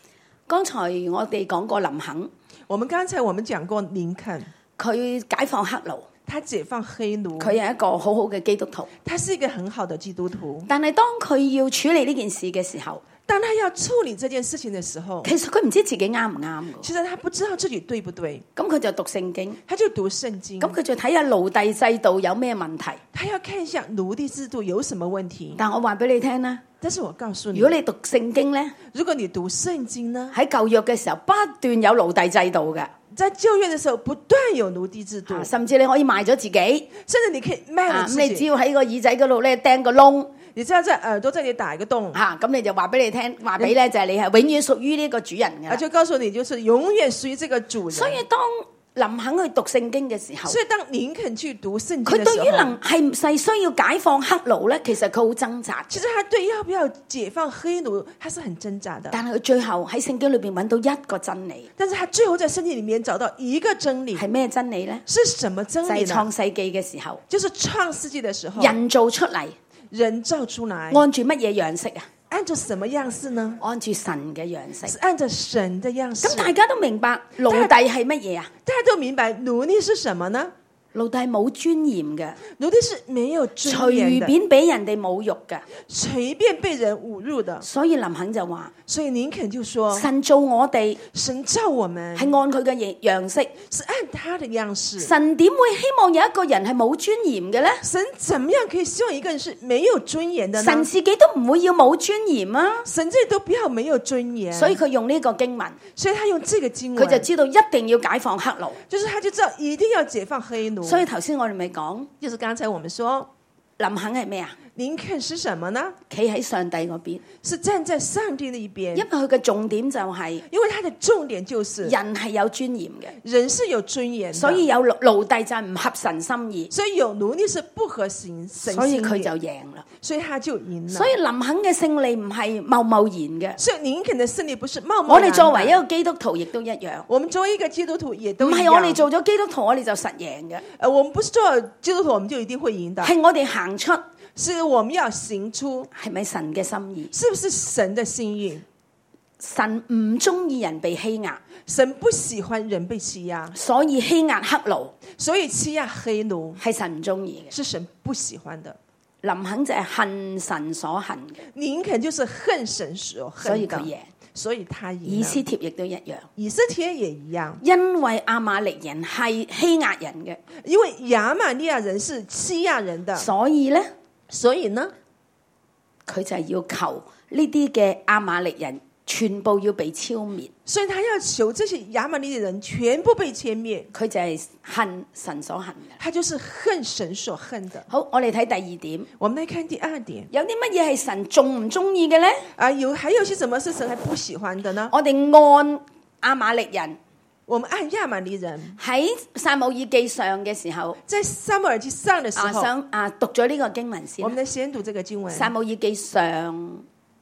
Speaker 1: 剛才我哋講過林肯，
Speaker 2: 我們剛才我們講過林肯，
Speaker 1: 佢解放黑奴，
Speaker 2: 他解放黑奴，
Speaker 1: 佢係一個好好嘅基督徒。
Speaker 2: 他是一個很好的基督徒。
Speaker 1: 但係當佢要處理呢件事嘅時候，
Speaker 2: 當他要處理這件事情的時候，
Speaker 1: 其實佢唔知自己啱唔啱嘅。
Speaker 2: 其實他不知道自己對不對，
Speaker 1: 咁佢就讀聖經，
Speaker 2: 他就讀聖經，
Speaker 1: 咁佢就睇下奴隸制度有咩問題。
Speaker 2: 他要看一下奴隸制度有什麼問題。
Speaker 1: 但我話俾你聽啦，
Speaker 2: 但是我告訴你，
Speaker 1: 如果你讀聖經呢，
Speaker 2: 如果你讀聖經呢，
Speaker 1: 喺舊約嘅時候不斷有奴隸制度嘅，
Speaker 2: 在舊約的時候不斷有奴隸制度，
Speaker 1: 啊甚至你可以賣咗自己，
Speaker 2: 甚至你可以賣了自己。
Speaker 1: 咁你只要喺個耳仔嗰度咧釘個窿。
Speaker 2: 你只要在耳朵這裡打一個洞，
Speaker 1: 吓咁、啊、你就話俾你聽，話俾咧就係、是、你係永遠屬於呢個主人嘅。
Speaker 2: 啊，就告訴你，就是永遠屬於這個主人。
Speaker 1: 所以當林肯去讀聖經嘅時候，
Speaker 2: 所以當林肯去讀聖經嘅時候，
Speaker 1: 佢對於能係唔係需要解放黑奴咧，其實佢好掙扎。
Speaker 2: 其實他對要不要解放黑奴，他是很掙扎的。
Speaker 1: 但係佢最後喺聖經裏邊揾到一個真理，
Speaker 2: 但是他最後在聖經裡面找到一個真理，
Speaker 1: 係咩真理咧？
Speaker 2: 是什麼真理呢？
Speaker 1: 就係創世紀嘅時候，
Speaker 2: 就是創世紀嘅時候，
Speaker 1: 人造出嚟。
Speaker 2: 人造出來，
Speaker 1: 按住乜嘢樣式啊？
Speaker 2: 按照什麼樣式呢？
Speaker 1: 按住神嘅樣式，
Speaker 2: 是按照神的樣式。
Speaker 1: 咁大家都明白奴隸係乜嘢啊？
Speaker 2: 大家都明白奴隸是什麼呢？
Speaker 1: 奴隸冇尊嚴嘅，
Speaker 2: 奴隸是沒有尊嚴的，
Speaker 1: 隨便俾人哋侮辱嘅，
Speaker 2: 隨便被人侮辱的。
Speaker 1: 所以林肯就話，
Speaker 2: 所以林肯就說，
Speaker 1: 神造我哋，
Speaker 2: 神造我們
Speaker 1: 係按佢嘅樣式，
Speaker 2: 是按他的樣式。
Speaker 1: 神點會希望有一個人係冇尊嚴嘅咧？
Speaker 2: 神怎麼樣可以希望一個人是沒有尊嚴的呢？
Speaker 1: 神自己都唔會要冇尊嚴啊！
Speaker 2: 神自己都不要沒有尊嚴，
Speaker 1: 所以佢用呢個經文，
Speaker 2: 所以他用這個經文，
Speaker 1: 佢就知道一定要解放黑奴，
Speaker 2: 就是他就知道一定要解放黑奴。
Speaker 1: 所以頭先我哋咪講，
Speaker 2: 就是剛才我們說
Speaker 1: 林肯係咩啊？
Speaker 2: 林肯是什麼呢？
Speaker 1: 企喺上帝嗰邊，
Speaker 2: 是站在上帝的一邊。
Speaker 1: 因為佢嘅重點就係、是，
Speaker 2: 因為他的重點就是
Speaker 1: 人係有尊嚴嘅，
Speaker 2: 人是有尊嚴的，
Speaker 1: 所以有奴奴隸就係唔合神心意，
Speaker 2: 所以有奴隸是不合神神心意，
Speaker 1: 所以佢就贏啦，
Speaker 2: 所以他就贏了。
Speaker 1: 所以林肯嘅勝利唔係貿貿然嘅，
Speaker 2: 所以林肯的勝利不是貿貿然。
Speaker 1: 我哋作為一個基督徒亦都一樣，
Speaker 2: 我們作為一個基督徒也都
Speaker 1: 唔係我哋做咗基督徒我哋就實贏嘅，
Speaker 2: 誒，我們不是做基督徒我們就一定會贏的，
Speaker 1: 係我哋行出。
Speaker 2: 是我們要行出，
Speaker 1: 係咪神嘅心意？
Speaker 2: 是不是神的心意？
Speaker 1: 神唔中意人被欺壓，
Speaker 2: 神不喜歡人被欺壓，
Speaker 1: 所以欺壓黑奴，
Speaker 2: 所以欺壓黑奴
Speaker 1: 係神唔中意嘅，
Speaker 2: 是神不喜歡的。
Speaker 1: 林肯就係恨神所恨嘅，
Speaker 2: 林肯就是恨神所恨，
Speaker 1: 所以佢贏，
Speaker 2: 所以他贏。
Speaker 1: 以斯帖亦都一樣，
Speaker 2: 以斯帖也一樣，
Speaker 1: 因為亞瑪力人係欺壓人嘅，
Speaker 2: 因為亞瑪利亞人是欺壓人的，
Speaker 1: 所以呢。
Speaker 2: 所以呢，
Speaker 1: 佢就係要求呢啲嘅亞瑪力人全部要被消滅。
Speaker 2: 所以他要求這些亞瑪力的人全部被殲滅。
Speaker 1: 佢就係恨神所恨嘅，
Speaker 2: 他就是恨神所恨的。
Speaker 1: 好，我哋睇第二點。
Speaker 2: 我們來看第二點，
Speaker 1: 有啲乜嘢係神中唔中意嘅呢？
Speaker 2: 啊，有還有些什麼是神還不喜歡的呢？
Speaker 1: 我哋按亞瑪力人。
Speaker 2: 我們按亞瑪利人
Speaker 1: 喺撒母耳記上嘅時候，
Speaker 2: 在撒母耳記上嘅時候，
Speaker 1: 啊想啊讀咗呢個經文先。
Speaker 2: 我們先讀這個經文。
Speaker 1: 撒母耳記上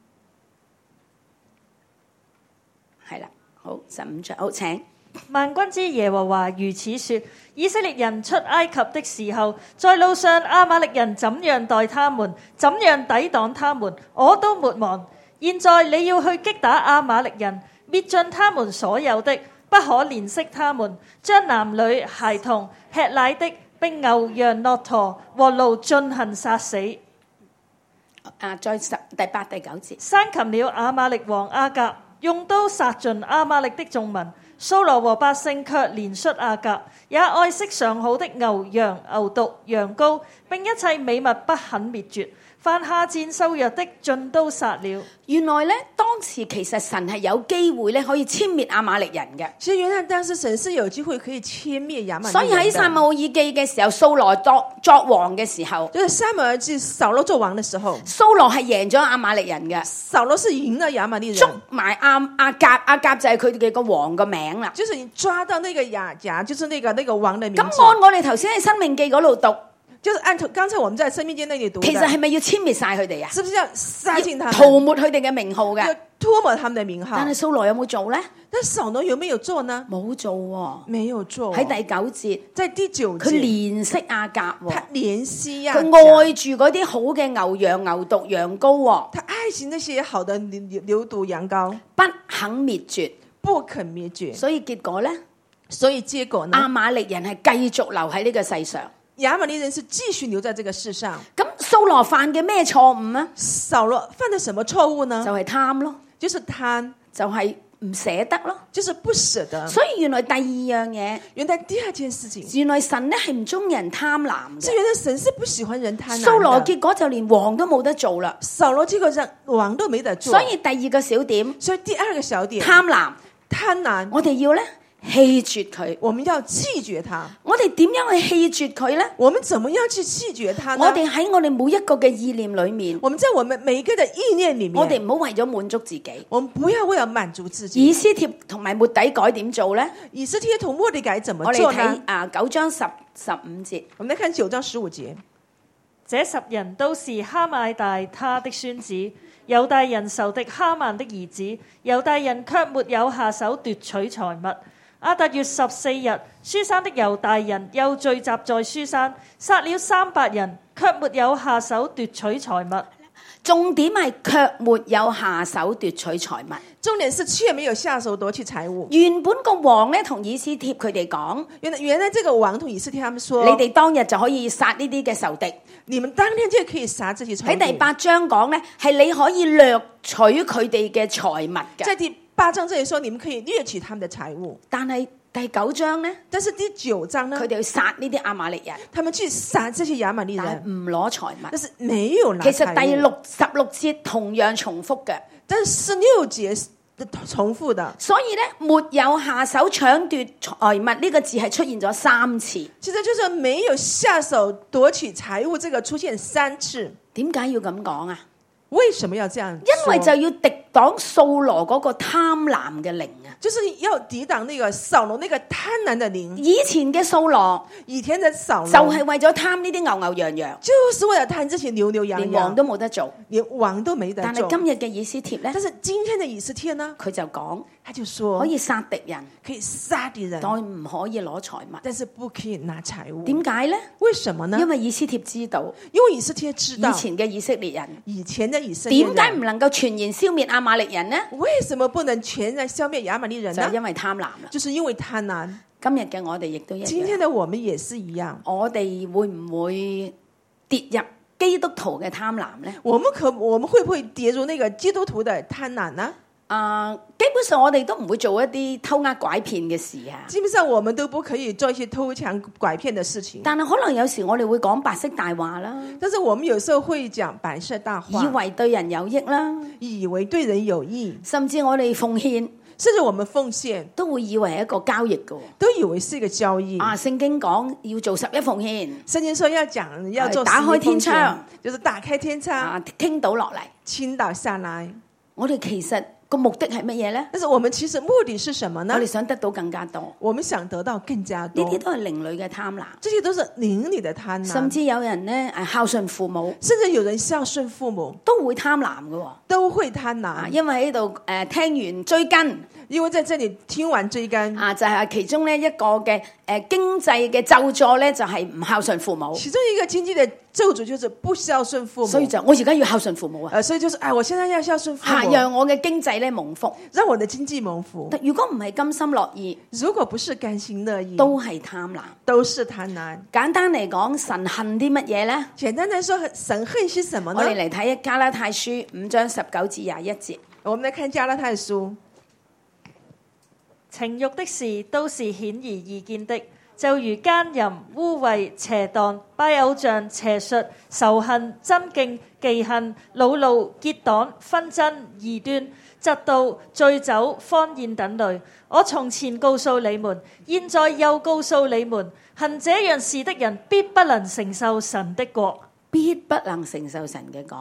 Speaker 1: 係啦，好十五章，好請。
Speaker 3: 萬軍之耶和華如此說：以色列人出埃及的時候，在路上亞瑪力人怎樣待他們，怎樣抵擋他們，我都沒忘。現在你要去擊打亞瑪力人，滅盡他們所有的。不可憐惜他們，將男女孩童、吃奶的，並牛羊駱駝和驢進行殺死。
Speaker 1: 啊，再十第八、第九節，
Speaker 3: 生擒了亞瑪力王亞甲，用刀殺盡亞瑪力的眾民。掃羅和百姓卻憐恤亞甲，也愛惜上好的牛羊、牛犢、羊羔，並一切美物不肯滅絕。凡下賤瘦弱的，盡都殺了。
Speaker 1: 原來咧，當時其實神係有機會咧，可以殲滅亞瑪力人嘅。
Speaker 2: 其實原來當時神是有機會可以殲滅亞瑪力人。
Speaker 1: 所以喺撒母耳記嘅時候，掃羅作作王嘅時候，
Speaker 2: 就是撒母耳記掃羅作王嘅時候，
Speaker 1: 掃羅係贏咗亞瑪力人嘅。
Speaker 2: 掃羅是贏了亞瑪力人，
Speaker 1: 捉埋亞亞甲，亞甲就係佢哋嘅個王嘅名啦。
Speaker 2: 就是你抓到那個亞甲，就是那個那個王嘅名字。
Speaker 1: 咁按我哋頭先喺申命記嗰度讀。
Speaker 2: 就是按頭剛才我們在生命記那裡讀的，
Speaker 1: 其實係咪要殲滅晒佢哋啊？
Speaker 2: 是不是要殺盡他們？
Speaker 1: 塗抹佢哋嘅名號嘅
Speaker 2: 要？塗抹他們的名號。
Speaker 1: 但係掃羅有冇做咧？
Speaker 2: 但掃羅有沒有做呢？
Speaker 1: 冇做喎。
Speaker 2: 沒有做。
Speaker 1: 喺第九節，
Speaker 2: 在第九節，
Speaker 1: 佢憐惜亞甲喎，
Speaker 2: 他憐惜亞
Speaker 1: 佢
Speaker 2: 甲，
Speaker 1: 愛住嗰啲好嘅牛羊、牛犢、羊羔喎，
Speaker 2: 他愛惜那些好的牛牛犢羊羔，
Speaker 1: 不肯滅絕。
Speaker 2: 不肯滅絕。
Speaker 1: 所以結果咧，
Speaker 2: 所以結果呢？
Speaker 1: 亞瑪力人係繼續留喺呢個世上。
Speaker 2: 亞瑪力人是繼續留在這個世上。
Speaker 1: 咁掃羅犯嘅咩錯誤啊？
Speaker 2: 掃羅犯的什麼錯誤呢？
Speaker 1: 就係貪咯，
Speaker 2: 就是貪，
Speaker 1: 就係唔捨得咯。
Speaker 2: 就是不捨得。
Speaker 1: 所以原來第二樣嘢，
Speaker 2: 原來第二件事情，
Speaker 1: 原來神咧係唔中意人貪婪嘅。
Speaker 2: 是原來神是不喜歡人貪婪的。
Speaker 1: 掃羅結果就連王都冇得做啦。
Speaker 2: 掃羅結果讓王都沒得做。
Speaker 1: 所以第二個小點，
Speaker 2: 所以第二個小點，
Speaker 1: 貪婪，
Speaker 2: 貪婪，
Speaker 1: 我哋要咧棄絕佢。
Speaker 2: 我們要棄絕他。
Speaker 1: 我哋點樣去棄絕佢咧？
Speaker 2: 我們怎麼樣去棄絕他呢？
Speaker 1: 我哋喺我哋每一個嘅意念裏面，
Speaker 2: 我們在我們每一個的意念裏面，
Speaker 1: 我哋唔好為咗滿足自己。
Speaker 2: 我們不要為了滿足自己。
Speaker 1: 以斯帖同埋末底改點做咧？
Speaker 2: 以斯帖同末底改怎麼
Speaker 1: 我哋
Speaker 2: 做呢？
Speaker 1: 睇啊九章十十五節，
Speaker 2: 我們來看九章十五節。
Speaker 3: 這十人都是哈買大他的孫子，猶大人仇敵哈曼的兒子，猶大人卻沒有下手奪取財物。亞達月十四日，書珊的猶大人又聚集在書珊，殺了三百人，卻沒有下手奪取財物。
Speaker 1: 重點係卻沒有下手奪取財物。
Speaker 2: 重點是卻沒有下手奪取財物。
Speaker 1: 原本個王咧同以斯帖佢哋講，
Speaker 2: 原來原來這個王同以斯帖他們說，
Speaker 1: 你哋當日就可以殺呢啲嘅仇敵。
Speaker 2: 你們當天就可以殺這些仇敵。
Speaker 1: 喺第八章講咧，係你可以掠取佢哋嘅財物嘅。
Speaker 2: 在第八章這裡說，你們可以掠取他們的財物。
Speaker 1: 但係第九章咧，
Speaker 2: 但是第九章呢，
Speaker 1: 佢哋去殺呢啲亞瑪力人，
Speaker 2: 他們去殺這些亞瑪力
Speaker 1: 但係
Speaker 2: 人，
Speaker 1: 唔攞財物。
Speaker 2: 但是沒有拿財物。
Speaker 1: 其實第六十六節同樣重複嘅，
Speaker 2: 但是十六節重複的。
Speaker 1: 所以咧沒有下手搶奪財物呢個字係出現咗三次。
Speaker 2: 其實就是沒有下手奪取財物，這個出現三次。
Speaker 1: 點解要咁講啊？
Speaker 2: 為什麼要這樣？
Speaker 1: 因為就要敵擋掃羅嗰個貪婪嘅靈啊！
Speaker 2: 就是要抵擋那個掃羅那個貪婪的靈。
Speaker 1: 以前嘅掃羅，
Speaker 2: 以前的掃羅
Speaker 1: 就係為咗貪呢啲牛牛羊羊，
Speaker 2: 就是為了貪這些牛牛羊羊，
Speaker 1: 連王都冇得做，
Speaker 2: 連王都沒得做。
Speaker 1: 但係今日嘅以斯帖咧，
Speaker 2: 但是今天的以斯帖呢？
Speaker 1: 佢就講，
Speaker 2: 他就說
Speaker 1: 可以殺敵人，
Speaker 2: 可以殺敵人，
Speaker 1: 但唔可以攞財物。
Speaker 2: 但是不可以拿財物。
Speaker 1: 點解咧？
Speaker 2: 為什麼呢？
Speaker 1: 因為以斯帖知道，
Speaker 2: 因為以斯帖知道
Speaker 1: 以前嘅以色列人，
Speaker 2: 以前的以色列人
Speaker 1: 點解唔能夠全然消滅亞瑪力人呢？
Speaker 2: 為什麼不能全然消滅亞瑪力人呢？
Speaker 1: 就係因為貪婪啦。
Speaker 2: 就是因為貪婪。
Speaker 1: 今日嘅我哋亦都一樣。
Speaker 2: 今天的我們也是一樣。
Speaker 1: 我哋會唔會跌入基督徒嘅貪婪呢？
Speaker 2: 我們可我們會不會跌入那個基督徒的貪婪呢？
Speaker 1: 啊、uh, 基本上我哋都唔會做一啲偷呃拐騙嘅事啊。
Speaker 2: 基本上我們都不可以做一些偷搶拐騙的事情。
Speaker 1: 但係可能有時我哋會講白色大話啦。
Speaker 2: 但是我們有時候會講白色大話，
Speaker 1: 以為對人有益啦，
Speaker 2: 以為對人有益，
Speaker 1: 甚至我哋奉獻，
Speaker 2: 甚至我們奉獻
Speaker 1: 都會以為係一個交易嘅，
Speaker 2: 都以為是一個交易。
Speaker 1: 啊，聖經講要做十一奉獻，
Speaker 2: 聖經說要講要做
Speaker 1: 打開天窗，
Speaker 2: 就是打開天窗，
Speaker 1: 啊，傾倒落嚟，
Speaker 2: 傾倒下來。
Speaker 1: 我哋其實個目的係乜嘢呢？
Speaker 2: 但是我們其實目的是什麼呢？
Speaker 1: 我哋想得到更加多，
Speaker 2: 我們想得到更加多。
Speaker 1: 呢啲都係靈裏嘅貪婪，
Speaker 2: 這些都是靈裏的貪婪。
Speaker 1: 甚至有人呢誒孝順父母，
Speaker 2: 甚至有人孝順父母
Speaker 1: 都會貪婪嘅，
Speaker 2: 都會貪婪。
Speaker 1: 啊，因為喺度誒聽完追根，
Speaker 2: 因為在這裡聽完追根
Speaker 1: 啊，就係、是、其中呢一個嘅誒、呃、經濟嘅咒詛咧，就係、是、唔孝順父母。
Speaker 2: 其中一個經濟嘅咒詛就是不孝順父母，
Speaker 1: 所以就我而家要孝順父母啊！
Speaker 2: 呃，所以就是哎，我現在要孝順父母，
Speaker 1: 係讓我嘅經濟咧蒙福，
Speaker 2: 讓我的經濟蒙福。
Speaker 1: 但如果唔係甘心樂意，
Speaker 2: 如果不是甘心樂意，
Speaker 1: 都係貪婪，
Speaker 2: 都是貪婪。
Speaker 1: 簡單嚟講，神恨啲乜嘢咧？
Speaker 2: 簡單嚟說，神恨是什麼呢？
Speaker 1: 我哋嚟睇加拉太書五章十九至廿一節。
Speaker 2: 我們來看加拉太書，
Speaker 3: 情欲的事都是顯而易見的。就如奸淫、污穢、邪蕩、拜偶像、邪術、仇恨、爭競、忌恨、惱怒、結黨、紛爭、異端、嫉妒、醉酒、荒宴等類。我從前告訴你們，現在又告訴你們，行這樣事的人必不能承受神的國，
Speaker 1: 必不能承受神嘅國。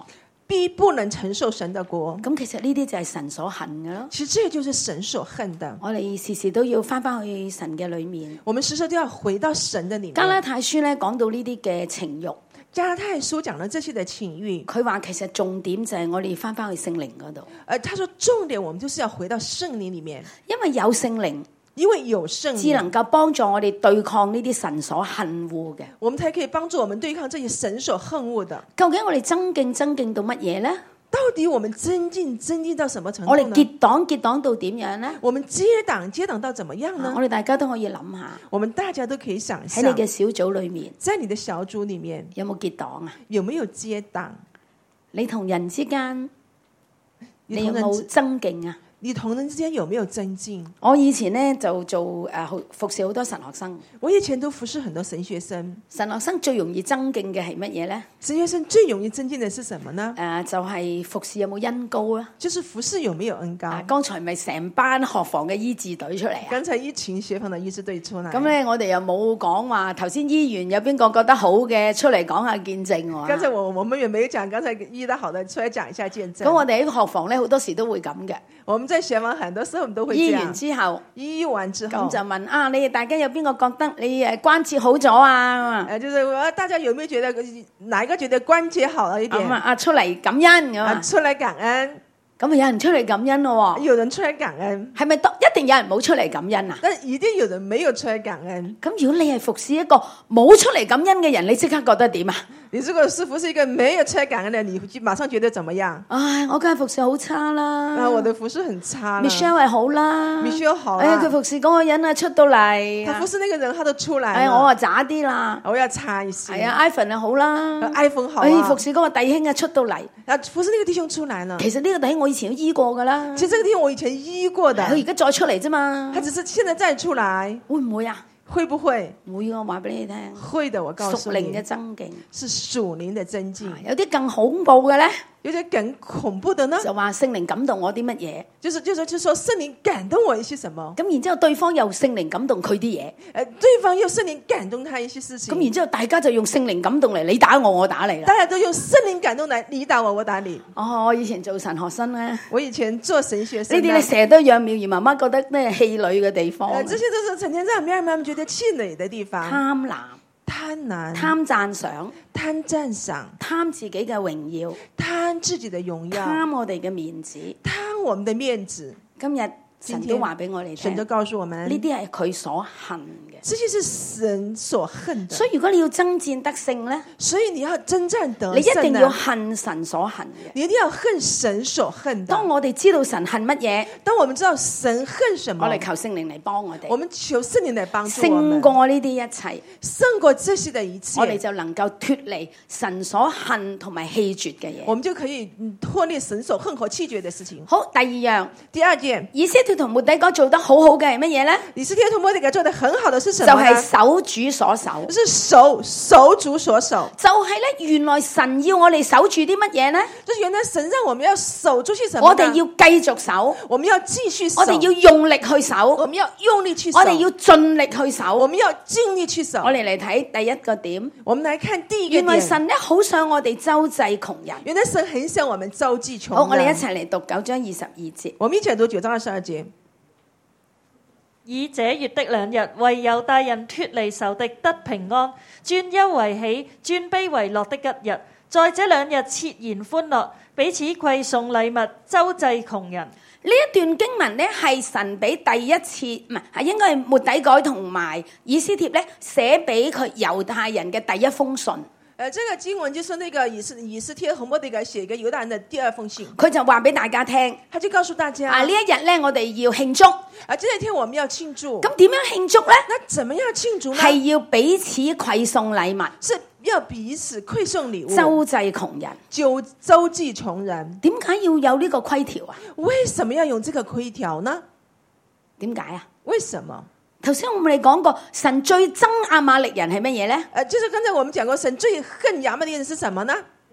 Speaker 2: 必不能承受神的國。
Speaker 1: 咁其實呢啲就係神所恨嘅咯。
Speaker 2: 其實這就是神所恨的。
Speaker 1: 我哋時時都要翻翻去神嘅裏面。
Speaker 2: 我們時時都要回到神的裏面。
Speaker 1: 加拉太書咧講到呢啲嘅情慾，
Speaker 2: 加拉太書講了這些的情慾，
Speaker 1: 佢話其實重點就係我哋翻翻去聖靈嗰度。
Speaker 2: 呃，他說重點我們就是要回到聖靈裏面，
Speaker 1: 因為有聖靈，
Speaker 2: 因為有聖靈，
Speaker 1: 只能夠幫助我哋對抗呢啲神所恨惡嘅。
Speaker 2: 我們才可以幫助我們對抗這些神所恨惡的。
Speaker 1: 究竟我哋增敬增敬到乜嘢呢？
Speaker 2: 到底我們增進增進到什麼程度
Speaker 1: 我
Speaker 2: 呢？
Speaker 1: 哋結黨結黨到點樣呢？
Speaker 2: 我們接黨接黨到怎麼樣呢？
Speaker 1: 我哋大家都可以諗下，
Speaker 2: 我們大家都可以想
Speaker 1: 喺
Speaker 2: 象，
Speaker 1: 你嘅小組裏面
Speaker 2: 在你的小組裏面
Speaker 1: 有冇結黨啊？
Speaker 2: 有沒有接黨？
Speaker 1: 你同人之間你有
Speaker 2: 你同人
Speaker 1: 冇增敬啊？
Speaker 2: 你同人之間有沒有增進？
Speaker 1: 我以前呢就做誒好服侍好多神學生，
Speaker 2: 我以前都服侍很多神學生，
Speaker 1: 神學生最容易增敬嘅係乜嘢呢？
Speaker 2: 神學生最容易增進的是什麼呢？
Speaker 1: 誒、就係、服侍有冇恩膏啦。
Speaker 2: 就是服侍有沒有恩膏。
Speaker 1: 啊，剛才咪成班學房嘅醫治隊出嚟啊！
Speaker 2: 剛才一群學房的醫治隊出來，
Speaker 1: 咁咧，我哋又冇講話頭先醫院有邊個覺得好嘅出嚟講下見證喎。
Speaker 2: 剛才我我們也沒有講，剛才醫得好的出來講一下見證。
Speaker 1: 咁我哋喺學房咧好多時都會咁嘅。
Speaker 2: 我們在學房很多時候我們都會這樣
Speaker 1: 醫完之後，
Speaker 2: 醫完之後
Speaker 1: 咁就問啊，你哋大家有邊個覺得你誒關節好咗啊？
Speaker 2: 誒，就是我大家有沒有覺得哪一個覺得關節好了一點？
Speaker 1: 咁啊，啊出嚟感恩咁
Speaker 2: 啊，
Speaker 1: 啊，
Speaker 2: 出來感恩，
Speaker 1: 咁啊有人出嚟感恩咯喎。
Speaker 2: 有人出來感恩，
Speaker 1: 係咪得一定有人冇出嚟感恩啊？
Speaker 2: 但一定有人沒有出來感恩。
Speaker 1: 咁如果你係服侍一個冇出嚟感恩嘅人，你即刻覺得點啊？
Speaker 2: 你如果是服侍一個沒有出來感恩的，你馬上覺得怎麼樣？
Speaker 1: 唉，我梗係服侍好差啦。
Speaker 2: 啊，我的服侍很差啦。
Speaker 1: Michelle 係好啦
Speaker 2: Michelle 好啦
Speaker 1: 哎呀，佢服侍嗰個人啊出到嚟，
Speaker 2: 他服侍那個人，他都出來了。
Speaker 1: 哎，我啊渣啲啦。
Speaker 2: 我要差一些。
Speaker 1: 係啊，Ivan 啊好啦
Speaker 2: iPhone 好啊
Speaker 1: 哎，服侍嗰個弟兄啊出到嚟，
Speaker 2: 啊，服侍那個弟兄出來了。
Speaker 1: 其實呢個弟兄我以前都醫過噶啦，
Speaker 2: 其實這個弟兄我以前醫過的，
Speaker 1: 佢而家再出嚟啫嘛
Speaker 2: 他，只是現在再出來，
Speaker 1: 會唔會啊？
Speaker 2: 會不會？
Speaker 1: 會，我話俾你聽，
Speaker 2: 會的，我告訴
Speaker 1: 屬靈嘅
Speaker 2: 你，
Speaker 1: 增勁，
Speaker 2: 是屬靈的增進。
Speaker 1: 有啲更恐怖嘅咧，
Speaker 2: 有點更恐怖的呢，
Speaker 1: 就話聖靈感動我啲乜嘢，
Speaker 2: 就是就是就是說聖靈感動我一些什麼，
Speaker 1: 咁然之後對方又聖靈感動佢啲嘢，
Speaker 2: 呃，對方又聖靈感動他一些事情，
Speaker 1: 咁然之後大家就用聖靈感動嚟，你打我，我打你啦。
Speaker 2: 大家都用聖靈感動來，你打我，我打你。
Speaker 1: 哦，我以前做神學生咧，呢
Speaker 2: 我以前做神學生，
Speaker 1: 啲你成日都讓妙兒媽媽覺得咩氣餒嘅地方，
Speaker 2: 呃，這些都是成天讓妙兒媽媽覺得氣餒的地方，
Speaker 1: 貪婪、
Speaker 2: 貪婪、
Speaker 1: 貪讚賞、
Speaker 2: 貪讚賞、
Speaker 1: 貪自己嘅榮耀、
Speaker 2: 貪自己的榮耀、
Speaker 1: 貪我哋嘅面子。
Speaker 2: 貪我們的面子。
Speaker 1: 今日神都話俾我哋聽，
Speaker 2: 神都告訴我們，
Speaker 1: 呢啲係佢所恨嘅。
Speaker 2: 這些是神所恨的。
Speaker 1: 所以如果你要征戰得勝咧，
Speaker 2: 所以你要征戰得勝，
Speaker 1: 你一定要恨神所恨嘅。
Speaker 2: 你一定要恨神所恨的。
Speaker 1: 當我哋知道神恨乜嘢，
Speaker 2: 當我們知道神恨什麼，
Speaker 1: 我哋求聖靈嚟幫我哋，
Speaker 2: 我們求聖靈來幫助我
Speaker 1: 勝
Speaker 2: 們，
Speaker 1: 過呢啲一切，
Speaker 2: 勝過這些的一切，
Speaker 1: 我哋就能夠脱離神所恨同埋棄絕嘅嘢。
Speaker 2: 我們就可以嗯脫離神所恨和棄絕的事情。
Speaker 1: 好，第二樣，
Speaker 2: 第二件，
Speaker 1: 以斯帖同末底改做得好好嘅係乜嘢咧？
Speaker 2: 以斯帖同末底改做得很好的是什
Speaker 1: 就
Speaker 2: 麼呢？
Speaker 1: 係守主所守，
Speaker 2: 就是守守主所守。
Speaker 1: 就係咧，原來神要我哋守住啲乜嘢咧？
Speaker 2: 就是原來神讓我們要守住些什麼呢？
Speaker 1: 我哋要繼續守，
Speaker 2: 我們要繼續守，
Speaker 1: 我哋要用力去守，
Speaker 2: 我們要用力去守，
Speaker 1: 我哋要盡力去守。
Speaker 2: 我們要盡力去守。
Speaker 1: 我哋嚟睇第一個點，
Speaker 2: 我們來看第一個
Speaker 1: 原來
Speaker 2: 點。
Speaker 1: 神咧好想我哋周濟窮人。
Speaker 2: 原來神很想我們周濟窮人。
Speaker 1: 好，我哋一齊嚟讀九章二十二節。
Speaker 2: 我們一起來讀九章二十二節。
Speaker 3: 以這月的兩日，為猶大人脫離仇敵得平安，轉憂為喜，轉悲為樂的吉日。在這兩日設宴歡樂，彼此饋送禮物，周濟窮人。
Speaker 1: 呢一段經文呢，係神俾第一次，唔係，係應該係末底改同埋以斯帖咧寫俾佢猶太人嘅第一封信。
Speaker 2: 呃，這個經文就是那個以斯以斯帖和末底改寫給猶大人的第二封信。
Speaker 1: 佢就話俾大家聽，
Speaker 2: 他就告訴大家，
Speaker 1: 啊呢一日咧我哋要慶祝。
Speaker 2: 啊，這一天我們要慶祝。
Speaker 1: 咁點樣慶祝咧？
Speaker 2: 那怎麼樣慶祝呢？
Speaker 1: 係要彼此饋送禮物，
Speaker 2: 是要彼此饋送禮物，
Speaker 1: 周濟窮人。
Speaker 2: 就周濟窮人。
Speaker 1: 點解要有呢個規條啊？
Speaker 2: 為什麼要用這個規條呢？
Speaker 1: 點解啊？
Speaker 2: 為什麼？
Speaker 1: 頭先我哋講過，神最憎亞瑪力人係乜嘢咧？
Speaker 2: 呃，就是剛才我們講過，神最恨亞瑪力人是什麼呢？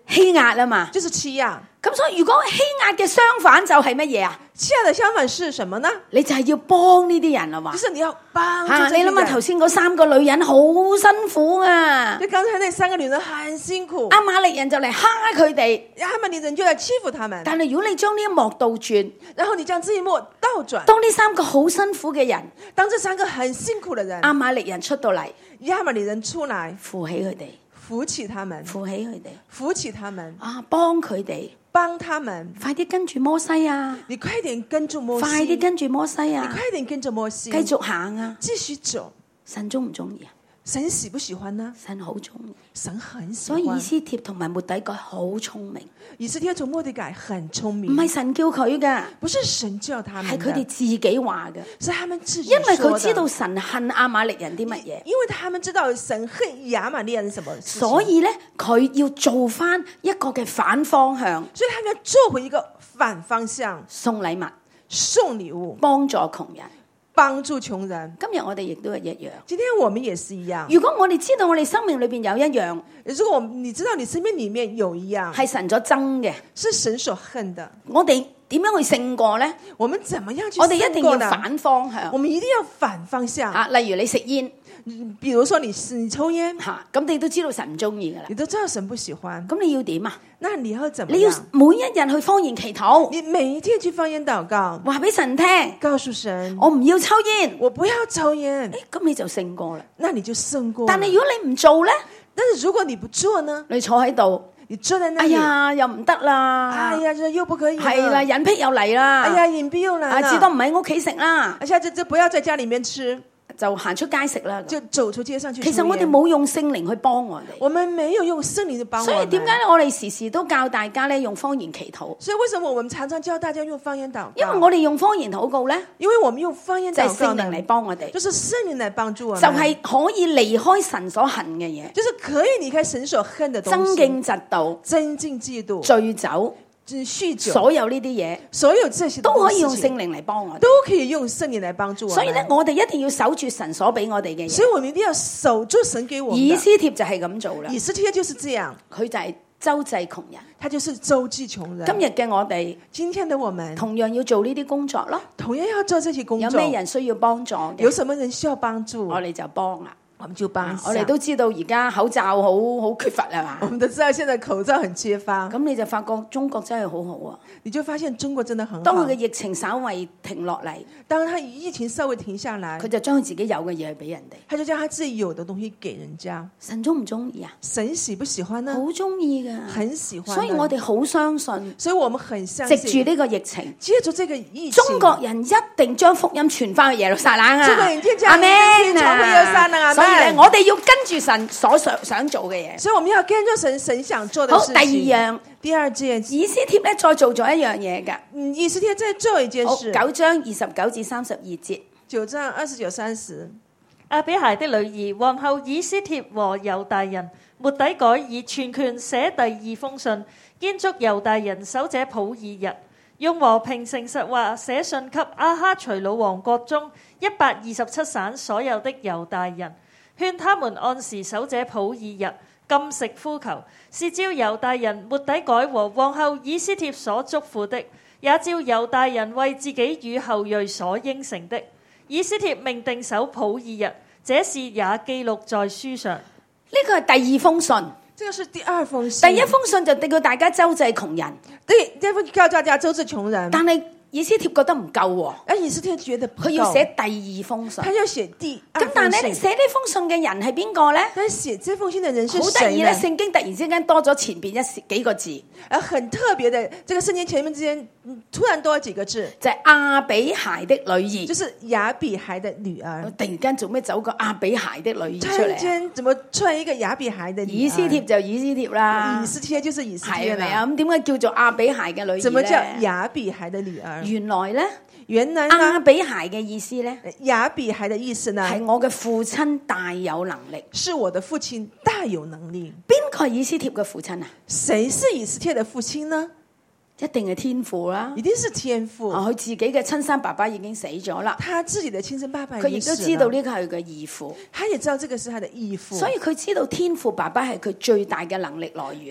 Speaker 1: 欺壓啊嘛。
Speaker 2: 就是欺壓。
Speaker 1: 咁所以如果欺壓嘅相反就係乜嘢啊？
Speaker 2: 欺壓的相反是什麼呢？
Speaker 1: 你就係要幫呢啲人啊嘛
Speaker 2: 就。是你要幫助
Speaker 1: 吓、
Speaker 2: 這些人。
Speaker 1: 你諗下頭先嗰三個女人好辛苦啊，
Speaker 2: 就剛才那三個女人很辛苦，
Speaker 1: 亞瑪力人就嚟蝦佢哋。
Speaker 2: 亞瑪力人就來欺負他們。
Speaker 1: 但係如果你將呢一幕倒轉，
Speaker 2: 然後你將這一幕倒轉，
Speaker 1: 當呢三個好辛苦嘅人，
Speaker 2: 當這三個很辛苦的人，
Speaker 1: 亞瑪力人出到嚟，
Speaker 2: 亞瑪力人出來
Speaker 1: 扶起佢哋，
Speaker 2: 扶起他們，
Speaker 1: 扶起佢哋，
Speaker 2: 扶起他們，
Speaker 1: 啊，幫佢哋，
Speaker 2: 幫他們。
Speaker 1: 快啲跟住摩西啊，
Speaker 2: 你快點跟住摩西，
Speaker 1: 快啲跟住摩西
Speaker 2: 你
Speaker 1: 啊，
Speaker 2: 快點跟着摩西，
Speaker 1: 繼續行啊。
Speaker 2: 繼續走。
Speaker 1: 神中唔中意啊？
Speaker 2: 神喜不喜歡呢？
Speaker 1: 神好中意。
Speaker 2: 神很喜
Speaker 1: 所以以
Speaker 2: 歡。
Speaker 1: 斯帖同埋末底改好聰明，
Speaker 2: 以斯帖同末底改很聰
Speaker 1: 唔
Speaker 2: 明，
Speaker 1: 係神叫佢噶，
Speaker 2: 不是神叫他們的，
Speaker 1: 係佢哋自己話嘅，
Speaker 2: 是他們自己
Speaker 1: 因為
Speaker 2: 說的
Speaker 1: 佢知道神恨亞瑪力人啲乜嘢。
Speaker 2: 因為他們知道神恨亞瑪力人什麼事情，
Speaker 1: 所以咧，佢要做翻一個嘅反方向，
Speaker 2: 所以他們要做回一個反方向，
Speaker 1: 送禮物，
Speaker 2: 送禮物，
Speaker 1: 幫助窮人。
Speaker 2: 幫助窮人。
Speaker 1: 今日我哋亦都係一樣。
Speaker 2: 今天我們也是一樣。
Speaker 1: 如果我哋知道我哋生命裏邊有一樣
Speaker 2: 如果我你知道你身邊裏面有一樣
Speaker 1: 係神所憎嘅，
Speaker 2: 是神所恨的，
Speaker 1: 我哋點樣去勝過呢？
Speaker 2: 我們怎麼樣去
Speaker 1: 我哋一定要
Speaker 2: 勝過呢？
Speaker 1: 反方向
Speaker 2: 我們一定要反方向。
Speaker 1: 啊！例如你食煙
Speaker 2: 比如說你你抽煙，
Speaker 1: 嚇，咁你都知道神唔中意噶啦。
Speaker 2: 你都知道神不喜歡，
Speaker 1: 咁你要點啊？
Speaker 2: 那你要怎麼
Speaker 1: 你要
Speaker 2: 樣？
Speaker 1: 每一日去方言祈禱，
Speaker 2: 你每一天去方言禱告，
Speaker 1: 話俾神聽，
Speaker 2: 告訴神，
Speaker 1: 我唔要抽煙。
Speaker 2: 我不要抽煙，
Speaker 1: 誒，咁你就勝過啦。
Speaker 2: 那你就勝過了。
Speaker 1: 但係如果你唔做呢，
Speaker 2: 但是如果你不做呢？
Speaker 1: 你坐喺度，
Speaker 2: 你坐在那
Speaker 1: 哎
Speaker 2: 裡，
Speaker 1: 呀，又唔得啦，
Speaker 2: 哎呀，這又不可以了，
Speaker 1: 係啦，隱僻又嚟啦，
Speaker 2: 哎呀，隱蔽又來
Speaker 1: 啊，
Speaker 2: 了，
Speaker 1: 至多唔喺屋企食啦，
Speaker 2: 下次就不要在家裡面吃，
Speaker 1: 就行出街食啦。
Speaker 2: 就走出街上去抽煙。
Speaker 1: 其實我哋冇用聖靈去幫我哋，
Speaker 2: 我們沒有用聖靈的幫我們。
Speaker 1: 所以點解我哋時時都教大家咧用方言祈禱？
Speaker 2: 所以為什麼我們常常教大家用方言禱告？
Speaker 1: 因為我哋用方言禱告咧，
Speaker 2: 因為我們用方言
Speaker 1: 就係
Speaker 2: 禱告呢
Speaker 1: 聖靈嚟幫我哋，
Speaker 2: 就是聖靈來幫助我們，
Speaker 1: 就係可以離開神所恨嘅嘢，
Speaker 2: 就是可以離開神所恨的東西，
Speaker 1: 爭競嫉妒、
Speaker 2: 增進嫉妒、
Speaker 1: 醉酒，
Speaker 2: 酗酒，
Speaker 1: 所有呢啲嘢
Speaker 2: 所有這些
Speaker 1: 都可以用
Speaker 2: 事情
Speaker 1: 聖靈嚟幫我哋。
Speaker 2: 都可以用聖靈來幫助我們。
Speaker 1: 所以咧，我哋一定要守住神所俾我哋嘅嘢。
Speaker 2: 所以我們一定要守住神給我們的。
Speaker 1: 以斯帖就係咁做啦，
Speaker 2: 以斯帖就是這樣，
Speaker 1: 佢就係周濟窮人。
Speaker 2: 他就是周濟窮人。
Speaker 1: 今日嘅我哋
Speaker 2: 今天的我們
Speaker 1: 同樣要做呢啲工作咯。
Speaker 2: 同樣要做這些工作。
Speaker 1: 有咩人需要幫助嘅？
Speaker 2: 有什麼人需要幫助，
Speaker 1: 我哋就幫啦。
Speaker 2: 我們就幫一下。
Speaker 1: 我哋都知道而家口罩好好缺乏係嘛
Speaker 2: 我，們都知道現在口罩很缺乏，
Speaker 1: 咁你就發覺中國真係好好啊。
Speaker 2: 你就發現中國真的很好。
Speaker 1: 當佢嘅疫情稍微停落嚟，
Speaker 2: 當他疫情稍微停下來，
Speaker 1: 佢就將佢自己有嘅嘢俾人哋。
Speaker 2: 他就將他自己有的東西給人家。
Speaker 1: 神中唔中意啊？
Speaker 2: 神喜不喜歡呢？
Speaker 1: 好中意噶，
Speaker 2: 很喜歡的。
Speaker 1: 所以我哋好相信，
Speaker 2: 所以我們很相
Speaker 1: 藉
Speaker 2: 信，
Speaker 1: 住呢個疫情，
Speaker 2: 借助這個疫情，
Speaker 1: 中國人一定將福音傳翻去耶路撒冷啊！
Speaker 2: 中國人一定將
Speaker 1: 阿們
Speaker 2: 福音傳回耶路撒冷啊
Speaker 1: 所以咧，
Speaker 2: 阿們
Speaker 1: 我哋要跟住神所想想做嘅嘢。
Speaker 2: 所以我們要跟着神神想做的
Speaker 1: 好，
Speaker 2: 事情。
Speaker 1: 第二樣，
Speaker 2: 第二件，
Speaker 1: 以斯帖咧再做咗一樣嘢噶。
Speaker 2: 嗯，以斯帖再做一件
Speaker 1: 好，
Speaker 2: 事。
Speaker 1: 九章二十九至三十二節。
Speaker 2: 九章二十九、三十。
Speaker 3: 亞比孩的女兒皇后以斯帖和猶大人末底改以全權寫第二封信，堅囑猶大人守這普爾日，用和平誠實話寫信給亞哈隨魯王國中一百二十七省所有的猶大人，勸他們按時守這普爾日，禁食呼求，是照猶大人末底改和皇后以斯帖所囑咐的，也照猶大人為自己與後裔所應承的。以斯帖命定守普爾日，這事也記錄在書上。
Speaker 1: 呢個係第二封信，
Speaker 2: 這個是第二封信。
Speaker 1: 第一封信就叫大家周濟窮人，
Speaker 2: 對，第二封叫大家周濟窮人。
Speaker 1: 但係以斯帖覺得唔夠喎，
Speaker 2: 而以斯帖覺得不夠，
Speaker 1: 佢要寫第二封信。
Speaker 2: 他要寫第二
Speaker 1: 咁但係咧，
Speaker 2: 封信。
Speaker 1: 寫呢封信嘅人係邊個咧？
Speaker 2: 但寫這封信的人是
Speaker 1: 好得
Speaker 2: 誰
Speaker 1: 意咧，
Speaker 2: 呢？
Speaker 1: 聖經突然之間多咗前邊一幾個字，
Speaker 2: 而很特別的，這個聖經前面之間嗯突然多了幾個字，
Speaker 1: 就係亞比孩的女兒。
Speaker 2: 就是亞比孩的女兒。
Speaker 1: 突然間做咩走個亞比孩的女兒
Speaker 2: 突
Speaker 1: 出嚟啊？
Speaker 2: 然間怎麼出來一個亞比孩的女兒？
Speaker 1: 以斯帖就以斯帖啦
Speaker 2: 以，斯帖就是以斯帖啦。
Speaker 1: 係咪啊？咁點解叫做亞比孩嘅女兒
Speaker 2: 怎麼叫
Speaker 1: 咧？
Speaker 2: 亞比孩的女兒？
Speaker 1: 原來咧，
Speaker 2: 原來
Speaker 1: 亞
Speaker 2: 呢，
Speaker 1: 比孩嘅意思咧，
Speaker 2: 亞比孩的意思呢，
Speaker 1: 係我嘅父親大有能力。
Speaker 2: 是我的父親大有能力。
Speaker 1: 邊個係以斯帖嘅父親啊？
Speaker 2: 誰是以斯帖的父親呢？
Speaker 1: 一定係天父啦。
Speaker 2: 一定是天父。
Speaker 1: 啊，佢自己嘅親生爸爸已經死咗啦，
Speaker 2: 他自己的親生爸爸
Speaker 1: 佢亦都
Speaker 2: 已經死了
Speaker 1: 知道呢個係佢嘅義父，
Speaker 2: 他也知道這個是他的義父，
Speaker 1: 所以佢知道天父爸爸係佢最大嘅能力來源。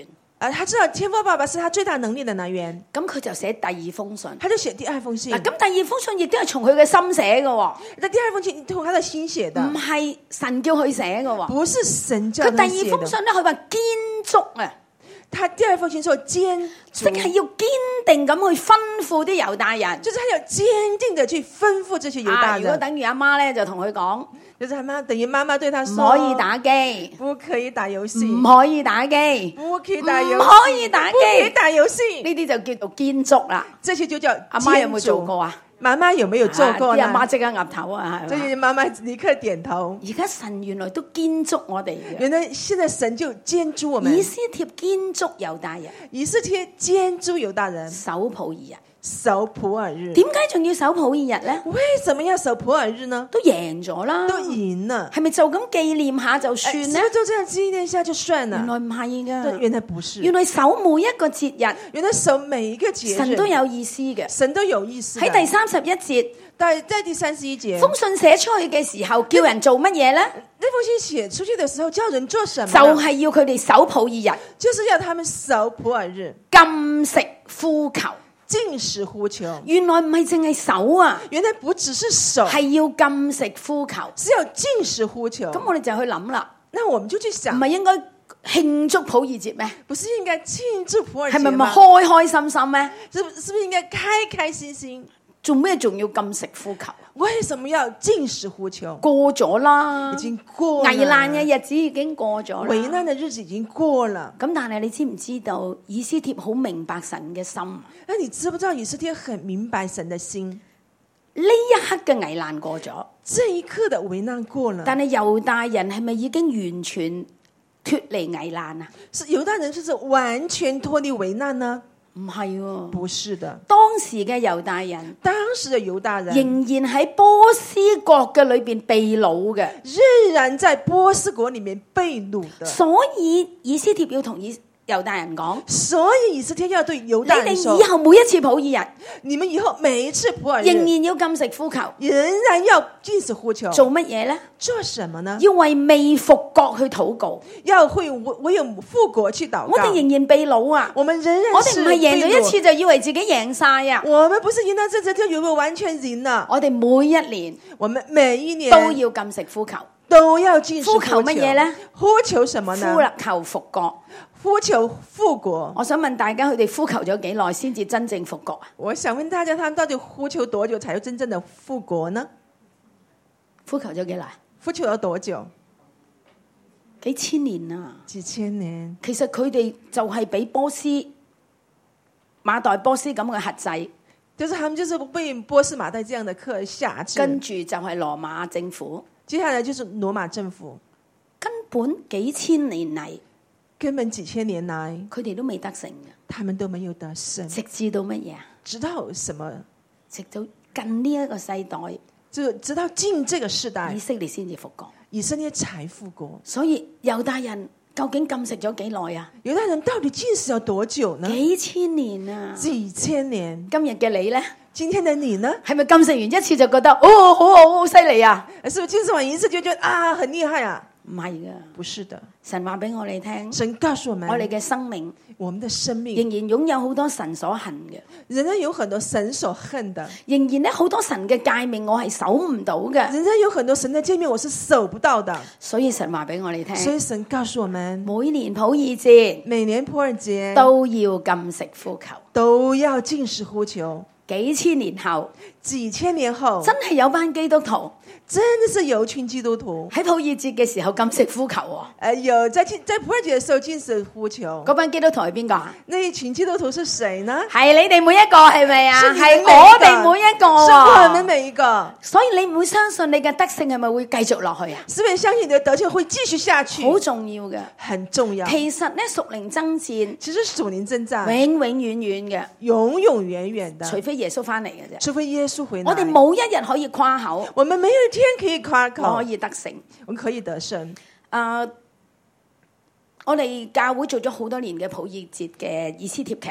Speaker 2: 啊，他知道天父爸爸是他最大能力的來源，
Speaker 1: 咁佢就寫第二封信。
Speaker 2: 他就寫第二封信。
Speaker 1: 嗱，咁第二封信亦都係從佢嘅心寫嘅喎，
Speaker 2: 那第二封信從他的心寫的，
Speaker 1: 唔係神叫佢寫嘅喎。
Speaker 2: 不是神叫
Speaker 1: 佢
Speaker 2: 他寫的。
Speaker 1: 第二封信咧，佢話堅足啊，
Speaker 2: 他第二封信說堅
Speaker 1: 即係要堅定咁去吩咐啲猶大人。
Speaker 2: 就是他要堅定的去吩咐這些猶大
Speaker 1: 啊，如果
Speaker 2: 人。
Speaker 1: 等於阿媽咧，就同佢講
Speaker 2: 就是他媽等於媽媽對他
Speaker 1: 唔
Speaker 2: 說，
Speaker 1: 可以打機，
Speaker 2: 不可以打遊戲，
Speaker 1: 唔可以打機，
Speaker 2: 不可以打遊戲，
Speaker 1: 唔可以打機
Speaker 2: 不可以打遊戲。
Speaker 1: 呢啲就叫做堅足啦。
Speaker 2: 這些就叫
Speaker 1: 阿媽有冇
Speaker 2: 堅足
Speaker 1: 做過啊？
Speaker 2: 媽媽有沒有做過
Speaker 1: 啊啲
Speaker 2: 呢？
Speaker 1: 阿媽即刻岌頭啊，係嘛？
Speaker 2: 所以媽媽立刻點頭。
Speaker 1: 而家神原來都堅足我哋嘅，
Speaker 2: 原來現在神就堅足我們，
Speaker 1: 以斯帖堅足猶大人，
Speaker 2: 以斯帖堅足猶大人，
Speaker 1: 守普爾日。
Speaker 2: 守普爾日。
Speaker 1: 點解仲要守普爾日咧？
Speaker 2: 為什麼要守普爾日呢？
Speaker 1: 都贏咗啦，
Speaker 2: 都贏了，
Speaker 1: 係咪就咁紀念下就
Speaker 2: 哎
Speaker 1: 算咧
Speaker 2: 是不是？就這樣紀念一下就算了？
Speaker 1: 原來唔係噶，
Speaker 2: 對原來不是，
Speaker 1: 原來守每一個節日，
Speaker 2: 原來守每一個節日，
Speaker 1: 神都有意思嘅。
Speaker 2: 神都有意思的。
Speaker 1: 喺第三十一節，
Speaker 2: 在在第三十一節，
Speaker 1: 封信寫出去嘅時候，叫人做乜嘢咧？
Speaker 2: 那封信寫出去的時候，叫人做什麼
Speaker 1: 就
Speaker 2: 呢？
Speaker 1: 係要佢哋守普爾日，
Speaker 2: 就是要他們守普爾日，
Speaker 1: 禁食呼求。
Speaker 2: 禁食呼求。
Speaker 1: 原來唔係淨係守啊，
Speaker 2: 原來不只是守，
Speaker 1: 係要禁食呼求。
Speaker 2: 是要禁食呼求。
Speaker 1: 咁我哋就去諗啦，
Speaker 2: 那我們就去
Speaker 1: 唔
Speaker 2: 想，
Speaker 1: 係應該慶祝普爾節咩？
Speaker 2: 不是應該慶祝普爾節
Speaker 1: 係咪咪
Speaker 2: 嗎？
Speaker 1: 開開心心咩？
Speaker 2: 是不是不是應該開開心心？
Speaker 1: 做咩仲要禁食呼求？
Speaker 2: 為什麼要禁食呼求？
Speaker 1: 過咗啦，
Speaker 2: 已經過了，
Speaker 1: 危難嘅日子已經過咗啦。
Speaker 2: 危難的日子已經過了。
Speaker 1: 咁但係你知唔知道以斯帖好明白神嘅心？呢
Speaker 2: 那你知不知道以斯帖很明白神的心？
Speaker 1: 一刻嘅危難過咗，
Speaker 2: 這一刻的危難過了，
Speaker 1: 但係猶大人係咪已經完全脱離危難啊？
Speaker 2: 是猶大人就是完全脫離危難呢？
Speaker 1: 唔係喎，
Speaker 2: 不是的，
Speaker 1: 當時嘅猶大人
Speaker 2: 當時的猶大人
Speaker 1: 仍然喺波斯國嘅裏邊被擄嘅，
Speaker 2: 仍然在波斯國裏面被擄的，
Speaker 1: 所以以斯帖要同以猶大人講：
Speaker 2: 所以以斯帖要對猶
Speaker 1: 你
Speaker 2: 大人說
Speaker 1: 哋以後每一次普爾日，
Speaker 2: 你們以後每一次普爾日
Speaker 1: 仍然要禁食呼求，
Speaker 2: 仍然要禁食呼求，
Speaker 1: 做乜嘢呢？
Speaker 2: 做什麼呢？
Speaker 1: 要為未復國去禱告。
Speaker 2: 要會唯有復國去禱告。
Speaker 1: 我哋仍然被擄啊！
Speaker 2: 我們仍然
Speaker 1: 我哋唔係贏咗一次
Speaker 2: 次，
Speaker 1: 就以為自己贏晒啊！
Speaker 2: 我們不是贏到這次就以為完全贏了。
Speaker 1: 我哋每一年
Speaker 2: 我們每一年
Speaker 1: 都要禁食呼求，
Speaker 2: 都要禁食
Speaker 1: 呼求乜嘢呢？
Speaker 2: 呼求什麼呢？
Speaker 1: 呼求復國。
Speaker 2: 呼求復國。
Speaker 1: 我想問大家，佢哋呼求咗幾耐先至真正復國啊？
Speaker 2: 我想問大家，他們到底呼求多久才有真正的復國呢？
Speaker 1: 呼求咗幾耐？
Speaker 2: 呼求了多久？
Speaker 1: 幾千年啊！
Speaker 2: 幾千年。
Speaker 1: 其實佢哋就係俾波斯馬代波斯咁嘅轄制，
Speaker 2: 就是他們就是被波斯馬代這樣的克下制，
Speaker 1: 跟住就係羅馬政府，
Speaker 2: 接下來就是羅馬政府，
Speaker 1: 根本幾千年嚟，
Speaker 2: 根本幾千年來，
Speaker 1: 佢哋都未得勝嘅，
Speaker 2: 他們都沒有得勝，
Speaker 1: 直至到乜嘢啊？
Speaker 2: 直到什麼？
Speaker 1: 直到近呢一個世代，
Speaker 2: 就直到近這個世代
Speaker 1: 以，色列先至復國。
Speaker 2: 以色列才復國。
Speaker 1: 所以猶大人究竟禁食咗幾耐啊？
Speaker 2: 猶大人到底禁食要多久呢？
Speaker 1: 幾千年啊！
Speaker 2: 幾千年。
Speaker 1: 今日嘅你呢？
Speaker 2: 今天的你呢？
Speaker 1: 係咪禁食完一次就覺得哦好好好犀利啊？
Speaker 2: 是不是禁食完一次就覺得啊很厲害啊？
Speaker 1: 唔係噶，
Speaker 2: 不是的。
Speaker 1: 神話俾我哋聽，
Speaker 2: 神告訴我們，
Speaker 1: 我哋嘅生命
Speaker 2: 我們的生命
Speaker 1: 仍然擁有好多神所恨嘅，
Speaker 2: 仍然有很多神所恨的，
Speaker 1: 仍然咧好多神嘅誡命我係守唔到嘅，
Speaker 2: 仍然有很多神的誡命我是守不到的。
Speaker 1: 所以神話俾我哋聽，
Speaker 2: 所以神告訴我們，
Speaker 1: 每年普爾節
Speaker 2: 每年普爾節
Speaker 1: 都要禁食呼求，
Speaker 2: 都要禁食呼求。
Speaker 1: 幾千年後，
Speaker 2: 幾千年後，
Speaker 1: 真係有班基督徒
Speaker 2: 真的是有群基督徒
Speaker 1: 喺普爾節嘅時候禁食呼求喎。
Speaker 2: 呃，有在在普爾節的時候禁食呼求。
Speaker 1: 嗰班基督徒係邊個啊？
Speaker 2: 那一群基督徒是誰呢？
Speaker 1: 係你哋每一個係咪啊？
Speaker 2: 是你們
Speaker 1: 係
Speaker 2: 每一個
Speaker 1: 我哋每一個
Speaker 2: 是
Speaker 1: 啊
Speaker 2: 我們每一個。
Speaker 1: 所以你唔會相信你嘅德性係咪會繼續落去啊？
Speaker 2: 是不是相信你的德性會繼續下去？
Speaker 1: 好重要嘅。
Speaker 2: 很重要。
Speaker 1: 其實咧，屬靈爭戰
Speaker 2: 其實屬靈征戰
Speaker 1: 永永遠遠嘅，
Speaker 2: 永永遠遠的，
Speaker 1: 除非耶穌翻嚟嘅啫。
Speaker 2: 除非耶穌回來。
Speaker 1: 我哋冇一日可以誇口，
Speaker 2: 我們沒有一天可以誇口，
Speaker 1: 我可以得勝。
Speaker 2: 我們可以得勝。
Speaker 1: 啊、我哋教會做咗好多年嘅普爾節嘅以斯帖劇，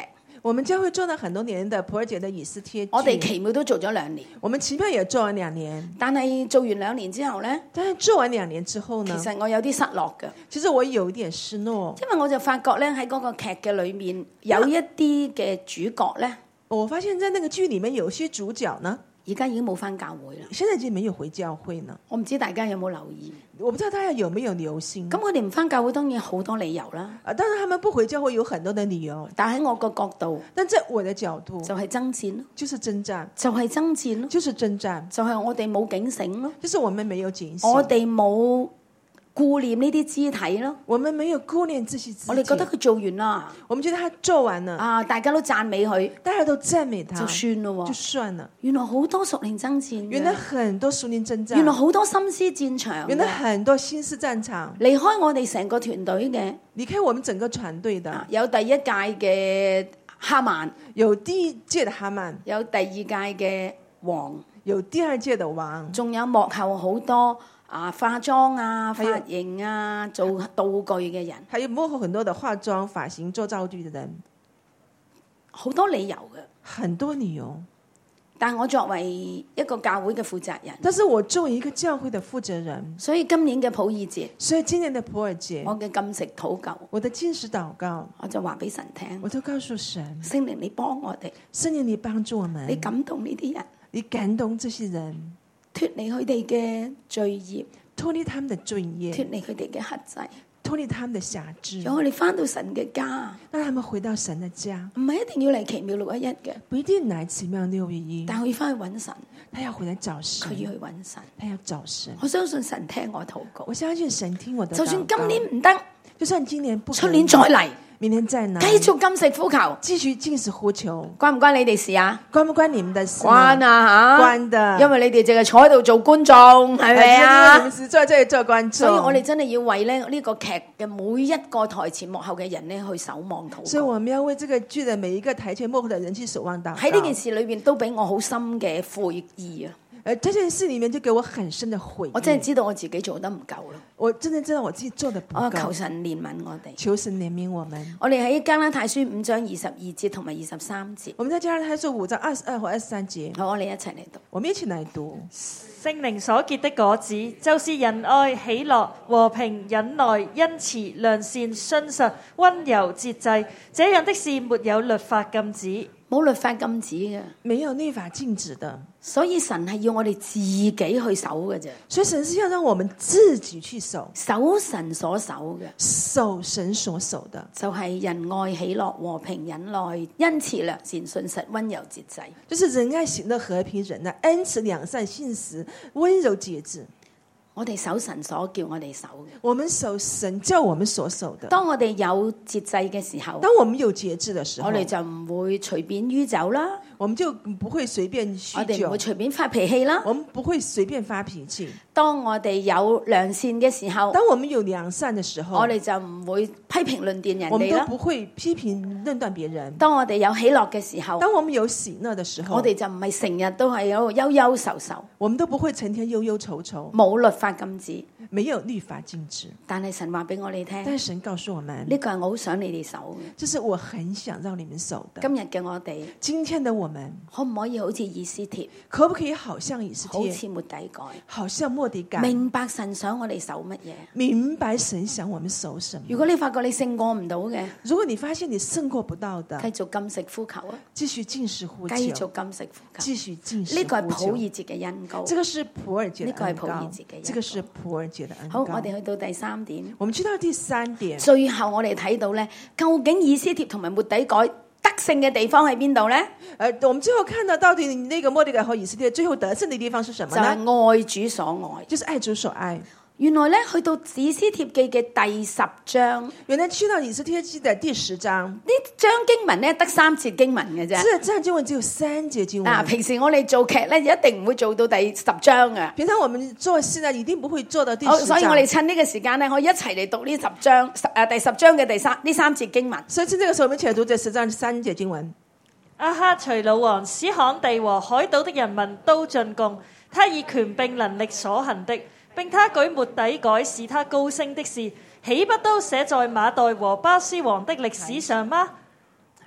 Speaker 2: 我們教會做了很多年的普爾節的以斯帖劇，
Speaker 1: 我哋奇妙都做咗兩年，
Speaker 2: 我們奇妙也做了兩年，
Speaker 1: 但係做完兩年之後呢，
Speaker 2: 但是做完兩年之後
Speaker 1: 其
Speaker 2: 呢，
Speaker 1: 實我有啲失落嘅，
Speaker 2: 其實我有一點失落，
Speaker 1: 因為我就發覺呢，喺嗰個劇嘅裏面有一啲嘅主角呢，
Speaker 2: 我發現在那個劇裡面有些主角呢，
Speaker 1: 而家已經冇返教會啦。
Speaker 2: 現在已經沒有回教會呢。
Speaker 1: 我唔知大家有冇留意？
Speaker 2: 我不知道大家有沒有留心。
Speaker 1: 咁我哋唔返教會當然好多理由啦，
Speaker 2: 啊，當然他們不回教會有很多的理由，
Speaker 1: 但喺我個角度
Speaker 2: 但在我的角度
Speaker 1: 就係爭戰咯，
Speaker 2: 就是征戰，
Speaker 1: 就係爭戰咯，
Speaker 2: 就是征戰，
Speaker 1: 就係我哋冇警醒咯，
Speaker 2: 就是我們沒有警醒，
Speaker 1: 我哋冇顧念呢啲肢體咯，
Speaker 2: 我們沒有顧念這些肢體，
Speaker 1: 我哋覺得佢做完啦，
Speaker 2: 我們覺得他做完了，
Speaker 1: 啊，大家都讚美佢，
Speaker 2: 大家都讚美他，
Speaker 1: 就算咯
Speaker 2: 就
Speaker 1: 喎。
Speaker 2: 算了。
Speaker 1: 原來好多屬靈爭戰
Speaker 2: 原來
Speaker 1: 嘅，
Speaker 2: 很多屬靈征戰，
Speaker 1: 原來好多心思戰場
Speaker 2: 原來
Speaker 1: 嘅，
Speaker 2: 很多新式戰場，
Speaker 1: 離開我哋成個團隊嘅，
Speaker 2: 離開我們整個團隊的，
Speaker 1: 啊有第一屆嘅哈曼，
Speaker 2: 有第一屆的哈曼，
Speaker 1: 有第二屆嘅王，
Speaker 2: 有第二屆的王，
Speaker 1: 仲有幕後好多啊化妝啊、
Speaker 2: 還有
Speaker 1: 髮型啊、做道具嘅人，
Speaker 2: 還有幕後很多的化妝、髮型、做道具的人，
Speaker 1: 好多理由嘅。
Speaker 2: 很多理由。
Speaker 1: 但我作為一個教會嘅負責人，
Speaker 2: 但是我作為一個教會的負責人，
Speaker 1: 所以今年嘅普爾節，
Speaker 2: 所以今年的普爾節，
Speaker 1: 我嘅禁食禱告，
Speaker 2: 我的禁食禱告，
Speaker 1: 我就話俾神聽，
Speaker 2: 我都告訴神，
Speaker 1: 聖靈你幫我哋，
Speaker 2: 聖靈你幫助我們，
Speaker 1: 你感動呢啲人，
Speaker 2: 你感動這些人，
Speaker 1: 脱離佢哋嘅罪孽，
Speaker 2: 脫離他們的罪孽，
Speaker 1: 脱離佢哋嘅轄制，
Speaker 2: 脫離他們的轄制，
Speaker 1: 讓我哋翻到神嘅家，
Speaker 2: 讓他們回到神的家，
Speaker 1: 唔係一定要嚟奇妙六一一嘅，
Speaker 2: 不一定來奇妙六一一，
Speaker 1: 但係佢要翻去揾神，
Speaker 2: 他要回來找
Speaker 1: 佢
Speaker 2: 神，
Speaker 1: 要去揾神。
Speaker 2: 他要找神。
Speaker 1: 我相信神聽我禱告，
Speaker 2: 我相信神聽我的禱告，
Speaker 1: 就算今年唔得，
Speaker 2: 就算今年不可以，
Speaker 1: 出年再嚟，
Speaker 2: 明年再來，
Speaker 1: 繼續禁食呼求，
Speaker 2: 繼續禁食呼求，
Speaker 1: 關唔關你哋事啊？
Speaker 2: 關不關你們的事呢？
Speaker 1: 關啊吓，
Speaker 2: 關的，
Speaker 1: 因為你哋淨係坐喺度做觀眾，係咪
Speaker 2: 哎因為你
Speaker 1: 啊
Speaker 2: 們？只坐在這裡做觀眾，
Speaker 1: 所以我哋真係要為咧呢個劇嘅每一個台前幕後嘅人咧去守望禱
Speaker 2: 所以
Speaker 1: 告。
Speaker 2: 我們要為這個劇的每一個台前幕後的人去守望禱告。
Speaker 1: 喺呢件事裏邊都俾我好深嘅悔意啊！
Speaker 2: 呃，這件事裡面就給我很深的悔意。
Speaker 1: 我真係知道我自己做得唔夠咯，
Speaker 2: 我真的知道我自己做的不
Speaker 1: 我求
Speaker 2: 夠。
Speaker 1: 神憐憫我哋。
Speaker 2: 求神憐憫我們。
Speaker 1: 我哋喺加拉太書五章二十二節同埋二十三節，
Speaker 2: 我們在加拉太書五章二十二或二十三節，
Speaker 1: 好，我哋一齊嚟讀。
Speaker 2: 我們一起來讀。
Speaker 3: 聖靈所結的果子，就是仁愛、喜樂、和平、忍耐、恩慈、良善、信實、温柔、節制。這樣的事沒有律法禁止。
Speaker 1: 冇律法禁止嘅，
Speaker 2: 沒有律法禁止的，
Speaker 1: 所以神係要我哋自己去守嘅啫，
Speaker 2: 所以神是要讓我們自己去守，
Speaker 1: 守神所守嘅
Speaker 2: 守神所守的，
Speaker 1: 就係仁愛、喜樂、和平、忍耐、恩慈、良善、信實、温柔、節制。
Speaker 2: 就是仁愛、喜樂、和平、忍耐、恩慈、良善、信實、温柔、節制。
Speaker 1: 我哋守神所叫我哋守嘅。
Speaker 2: 我們守神叫我們所守的。
Speaker 1: 當我哋有節制嘅時候，
Speaker 2: 當我們有節制的時候，
Speaker 1: 我哋就唔會隨便酗酒啦，
Speaker 2: 我們就不會隨便酗酒
Speaker 1: 我哋唔會，隨便發脾氣啦。
Speaker 2: 我們不會隨便發脾氣。
Speaker 1: 當我哋有良善嘅時候，
Speaker 2: 當我們有良善的時候，
Speaker 1: 我哋就唔會批評論斷人
Speaker 2: 我們
Speaker 1: 哋啦。
Speaker 2: 都不會批評論斷別人。
Speaker 1: 當我哋有喜樂嘅時候，
Speaker 2: 當我們有喜樂的時候，
Speaker 1: 我哋就唔係成日都係喺度憂憂愁愁，
Speaker 2: 我們都不會成天憂憂愁愁，
Speaker 1: 冇律法禁止。
Speaker 2: 沒有律法禁止。
Speaker 1: 但係神話俾我哋
Speaker 2: 但
Speaker 1: 聽，
Speaker 2: 是神告訴我們，
Speaker 1: 呢個係我好想你哋守嘅。
Speaker 2: 這是我很想讓你們守的。
Speaker 1: 今日嘅我哋
Speaker 2: 今天的我們
Speaker 1: 可唔可以好似以斯帖，
Speaker 2: 可不可以好像以斯帖，
Speaker 1: 好似末底改，
Speaker 2: 好像末底改，
Speaker 1: 明白神想我哋守乜嘢？
Speaker 2: 明白神想我們守什麼？
Speaker 1: 如果你發覺你勝過唔到嘅，
Speaker 2: 如果你發現你勝過不到的，
Speaker 1: 繼續禁食呼求啊！
Speaker 2: 繼續禁食呼求，
Speaker 1: 繼續禁食呼求。
Speaker 2: 繼續禁食呼求。
Speaker 1: 呢個係普爾節嘅恩膏。
Speaker 2: 這個是普爾節的
Speaker 1: 呢個係
Speaker 2: 恩膏
Speaker 1: 普爾節嘅恩膏。
Speaker 2: 這個是普爾節的恩
Speaker 1: 好，
Speaker 2: 膏。
Speaker 1: 我哋去到第三點。
Speaker 2: 我們去到第三點，
Speaker 1: 最後我哋睇到咧，究竟以斯帖同埋末底改得勝嘅地方喺邊度咧？
Speaker 2: 呃，我們最後看到到底那個末底改和以斯帖最後得勝的地方是什
Speaker 1: 就
Speaker 2: 麼呢？
Speaker 1: 係愛主所愛。
Speaker 2: 就是愛主所愛。
Speaker 1: 原來咧，去到以斯帖記嘅第十章，
Speaker 2: 原來去到以斯帖記的第十章，
Speaker 1: 呢章經文咧得三節經文嘅啫。
Speaker 2: 這這經文只有三節經文。
Speaker 1: 啊，平時我哋做劇咧一定唔會做到第十章嘅。
Speaker 2: 平常我們做戲呢，一定不會做到第
Speaker 1: 好，
Speaker 2: 十章。
Speaker 1: 所以我哋趁呢個時間咧，可以一齊嚟讀呢十章，十誒第十章嘅第三呢三節經文。
Speaker 2: 所以趁這個時候，我們一起來讀這十章三節經文。
Speaker 3: 亞哈隨魯王使旱地和海島的人民都進貢，他以權柄能力所行的，並他舉末底改使他高升的事，豈不都寫在馬代和巴斯王的歷史上嗎？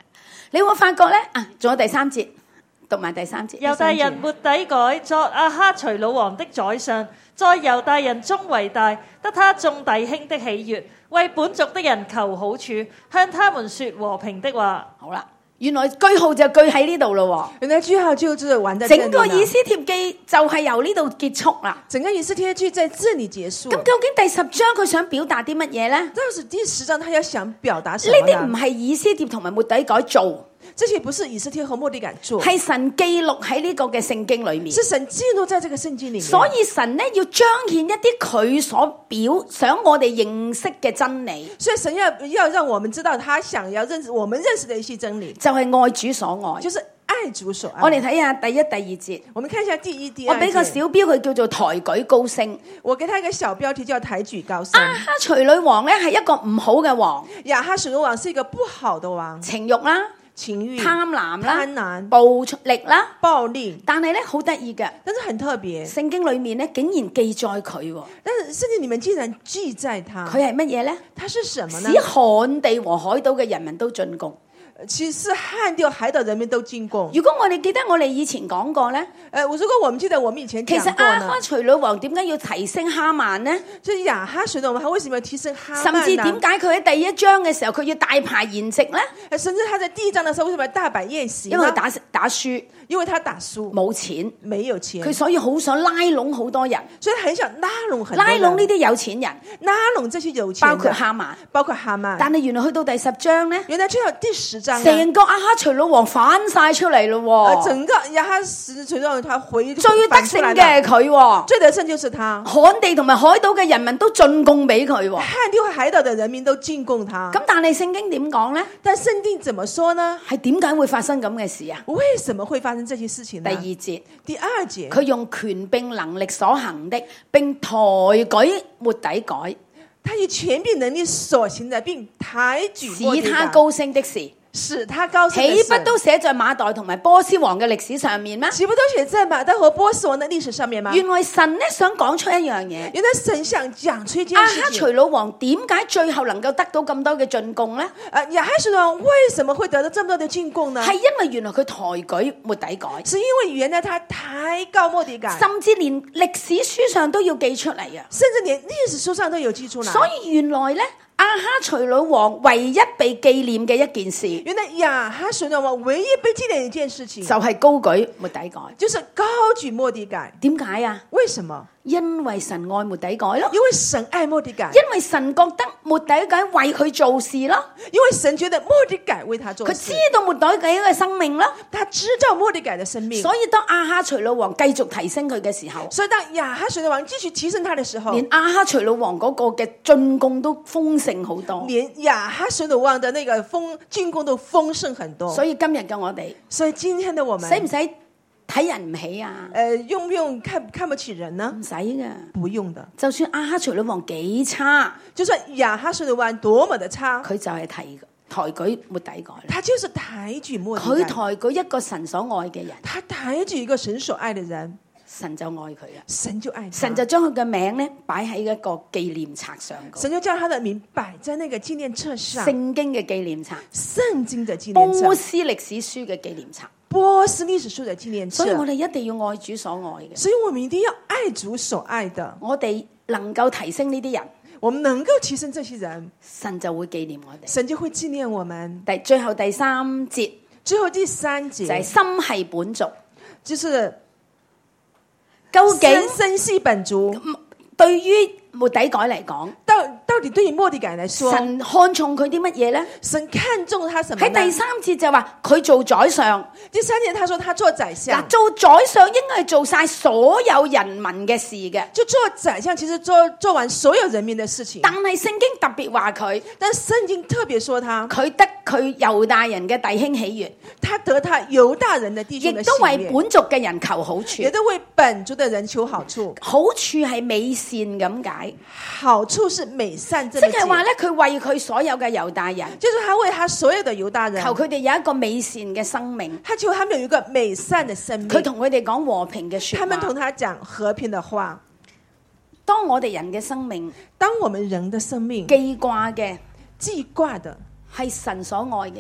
Speaker 1: 你會發覺咧啊，仲有第三節，讀埋第三節。
Speaker 3: 猶大人末底改作亞哈隨魯王的宰相，在猶大人中為大，得他眾弟兄的喜悅，為本族的人求好處，向他們說和平的話。
Speaker 1: 好啦，原來句號就句喺呢度咯。
Speaker 2: 原來句號就是完在這裡了。
Speaker 1: 整個以斯帖記就係由呢度結束啦。
Speaker 2: 整個以斯帖記在這裡結束。
Speaker 1: 咁究竟第十章佢想表達啲乜嘢呢？
Speaker 2: 當時第十章他要想表達什
Speaker 1: 呢
Speaker 2: 麼呢？
Speaker 1: 啲唔係以斯帖同埋末底改做。
Speaker 2: 這些不是以斯帖和末底改做，
Speaker 1: 係神記錄喺呢個嘅聖經裏面，
Speaker 2: 是神記錄在這個聖經裡面。
Speaker 1: 所以神呢要彰顯一啲佢所表想我哋認識嘅真理。
Speaker 2: 所以神要要讓我們知道他想要認識我們認識的一些真理，
Speaker 1: 就係愛主所愛，
Speaker 2: 就是愛主所愛。
Speaker 1: 我哋睇下第一、第二節，
Speaker 2: 我們看一下第一、第二節。
Speaker 1: 我俾個小標佢叫做抬舉高升。
Speaker 2: 我給他一個小標題叫抬舉高升。
Speaker 1: 亞哈隨女王呢係一個唔好嘅王，
Speaker 2: 亞哈隨女王是一個不好的王，
Speaker 1: 情欲啦。
Speaker 2: 情欲、
Speaker 1: 貪婪啦、
Speaker 2: 貪婪、
Speaker 1: 暴力啦、
Speaker 2: 暴力，
Speaker 1: 但係咧好得意嘅，
Speaker 2: 但是很特別。
Speaker 1: 聖經裏面咧竟然記載佢，
Speaker 2: 但是聖經裏面竟然記載他，
Speaker 1: 佢係乜嘢咧？
Speaker 2: 他是什麼呢？
Speaker 1: 使旱地和海島嘅人民都進貢。
Speaker 2: 其實旱地海島人民都進貢。
Speaker 1: 如果我哋記得我哋以前講過咧，
Speaker 2: 誒，如果我們記得我們以前講過呢，
Speaker 1: 其實亞哈隨女王點解要提升哈曼呢？
Speaker 2: 即係亞哈隨女王，他為什麼要提升哈曼呢？
Speaker 1: 甚至點解佢喺第一章嘅時候佢要大排筵席咧？
Speaker 2: 甚至他在第一章嘅時候為什麼要大擺宴席？
Speaker 1: 因為佢打打輸，
Speaker 2: 因為他打輸，
Speaker 1: 冇錢，
Speaker 2: 沒有錢，
Speaker 1: 佢所以好想拉攏好多人，
Speaker 2: 所以很想拉攏很多
Speaker 1: 拉
Speaker 2: 人，
Speaker 1: 攏呢啲有錢人，
Speaker 2: 拉攏這些有錢人，
Speaker 1: 包括哈曼，
Speaker 2: 包括哈曼。
Speaker 1: 但係原來去到第十章咧，
Speaker 2: 原來去到第十章，
Speaker 1: 成個亞哈隨女王反晒出嚟咯，
Speaker 2: 整個亞哈隨女王他回
Speaker 1: 最得勝嘅係佢，
Speaker 2: 最得勝就是他，
Speaker 1: 旱地同埋海島嘅人民都進貢俾佢，
Speaker 2: 旱地和海島嘅人民都進貢他。
Speaker 1: 咁但係聖經點講咧？
Speaker 2: 但聖經怎麼說呢？
Speaker 1: 係點解會發生咁嘅事啊？
Speaker 2: 為什麼會發生這些事情呢？
Speaker 1: 第二節，
Speaker 2: 第二節，
Speaker 1: 佢用權並能力所行的，並抬舉末底改，
Speaker 2: 他以權柄能力所行的，並抬舉末底改，
Speaker 1: 使他高升的事，
Speaker 2: 使他高升的事，
Speaker 1: 豈不都寫在馬代同埋波斯王嘅歷史上面咩？
Speaker 2: 豈不都寫在馬代和波斯王的歷史上面嗎？
Speaker 1: 原來神咧想講出一樣嘢，
Speaker 2: 原來神想講出一件事情。
Speaker 1: 亞哈隨女王點解最後能夠得到咁多嘅進貢咧？
Speaker 2: 誒，亞哈隨女王為什麼會得到這麼多的進貢呢？
Speaker 1: 係因為原來佢抬舉末底改，
Speaker 2: 是因為原來他抬高末底改，
Speaker 1: 甚至連歷史書上都要記出嚟啊！
Speaker 2: 甚至連歷史書上都有記出來。
Speaker 1: 所以原來咧，亞哈隨女王唯一被紀念嘅一件事，
Speaker 2: 原來亞哈隨女王唯一被紀念的一件事情，
Speaker 1: 就係高舉末底改，
Speaker 2: 就是高舉末底改。
Speaker 1: 點解啊？
Speaker 2: 為什麼？
Speaker 1: 因為神愛末底改咯，
Speaker 2: 因為神愛末底改，
Speaker 1: 因為神覺得末底改為佢做事咯，
Speaker 2: 因為神覺得末底改為他做事，
Speaker 1: 佢知道末底改嘅生命咯，
Speaker 2: 他知道末底改的生命，
Speaker 1: 所以當亞哈隨女王繼續提升佢嘅時候，
Speaker 2: 所以當亞哈隨女王繼續提升他的時候，
Speaker 1: 連亞哈隨女王嗰個嘅進貢都豐盛好多，
Speaker 2: 連亞哈隨女王的那個豐進貢都豐盛很多。
Speaker 1: 所以今日嘅我哋，
Speaker 2: 所以今天的我們
Speaker 1: 使唔使睇人唔起啊？
Speaker 2: 誒、呃，用不用看看不起人呢？
Speaker 1: 唔使噶，
Speaker 2: 不用的。
Speaker 1: 就算亞哈隨女王幾差，
Speaker 2: 就算亞哈隨女王多麼的差，
Speaker 1: 佢就係提抬舉末底改，
Speaker 2: 他就是抬舉末底改。
Speaker 1: 佢抬舉一個神所愛嘅人，
Speaker 2: 他抬舉一個神所愛的人，
Speaker 1: 神就愛佢啊！
Speaker 2: 神就愛他，
Speaker 1: 神就將佢嘅名咧擺喺一個紀念冊上，
Speaker 2: 神就將他的名擺在那個紀念冊上，
Speaker 1: 聖經嘅紀念冊，
Speaker 2: 聖經的紀念冊，
Speaker 1: 波斯歷史書嘅紀念冊，
Speaker 2: 波斯歷史書的紀念冊。
Speaker 1: 所以我哋一定要愛主所愛嘅，
Speaker 2: 所以我們一定要愛主所愛的。
Speaker 1: 我哋能夠提升呢啲人，
Speaker 2: 我們能夠提升這些人，
Speaker 1: 神就會紀念我哋。
Speaker 2: 神就會紀念我們。
Speaker 1: 第最後第三節，
Speaker 2: 最後第三節
Speaker 1: 就係心係本族，
Speaker 2: 就是
Speaker 1: 究竟
Speaker 2: 心係本族。
Speaker 1: 對於末底改嚟講，
Speaker 2: 到到底對於末底改來說，
Speaker 1: 神看重佢啲乜嘢咧？
Speaker 2: 神看中他什麼呢？
Speaker 1: 喺第三節就話佢做宰相，
Speaker 2: 第三節他說他做宰相。
Speaker 1: 嗱，做宰相應該係做晒所有人民嘅事嘅，
Speaker 2: 就做宰相其實做做完所有人民的事情。
Speaker 1: 但係聖經特別話佢，
Speaker 2: 但聖經特別說他，
Speaker 1: 佢得佢猶大人嘅弟兄喜悅，
Speaker 2: 他得他猶大人的弟兄
Speaker 1: 亦
Speaker 2: 的喜
Speaker 1: 都為
Speaker 2: 悅，
Speaker 1: 本族嘅人求好處，
Speaker 2: 也都為本族的人求好處。
Speaker 1: 好處係美善咁解，
Speaker 2: 好處是美善這
Speaker 1: 即
Speaker 2: 麼解，
Speaker 1: 係話咧，佢為佢所有嘅猶大人，
Speaker 2: 就是他為他所有的猶大人
Speaker 1: 求佢哋有一個美善嘅生命，
Speaker 2: 他求他們有一個美善的生命。
Speaker 1: 佢同佢哋講和平嘅說
Speaker 2: 他們同
Speaker 1: 話。
Speaker 2: 他講和平的話。
Speaker 1: 當我哋人嘅生命
Speaker 2: 當我們人的生命
Speaker 1: 記掛嘅
Speaker 2: 記掛的
Speaker 1: 係神所愛嘅人，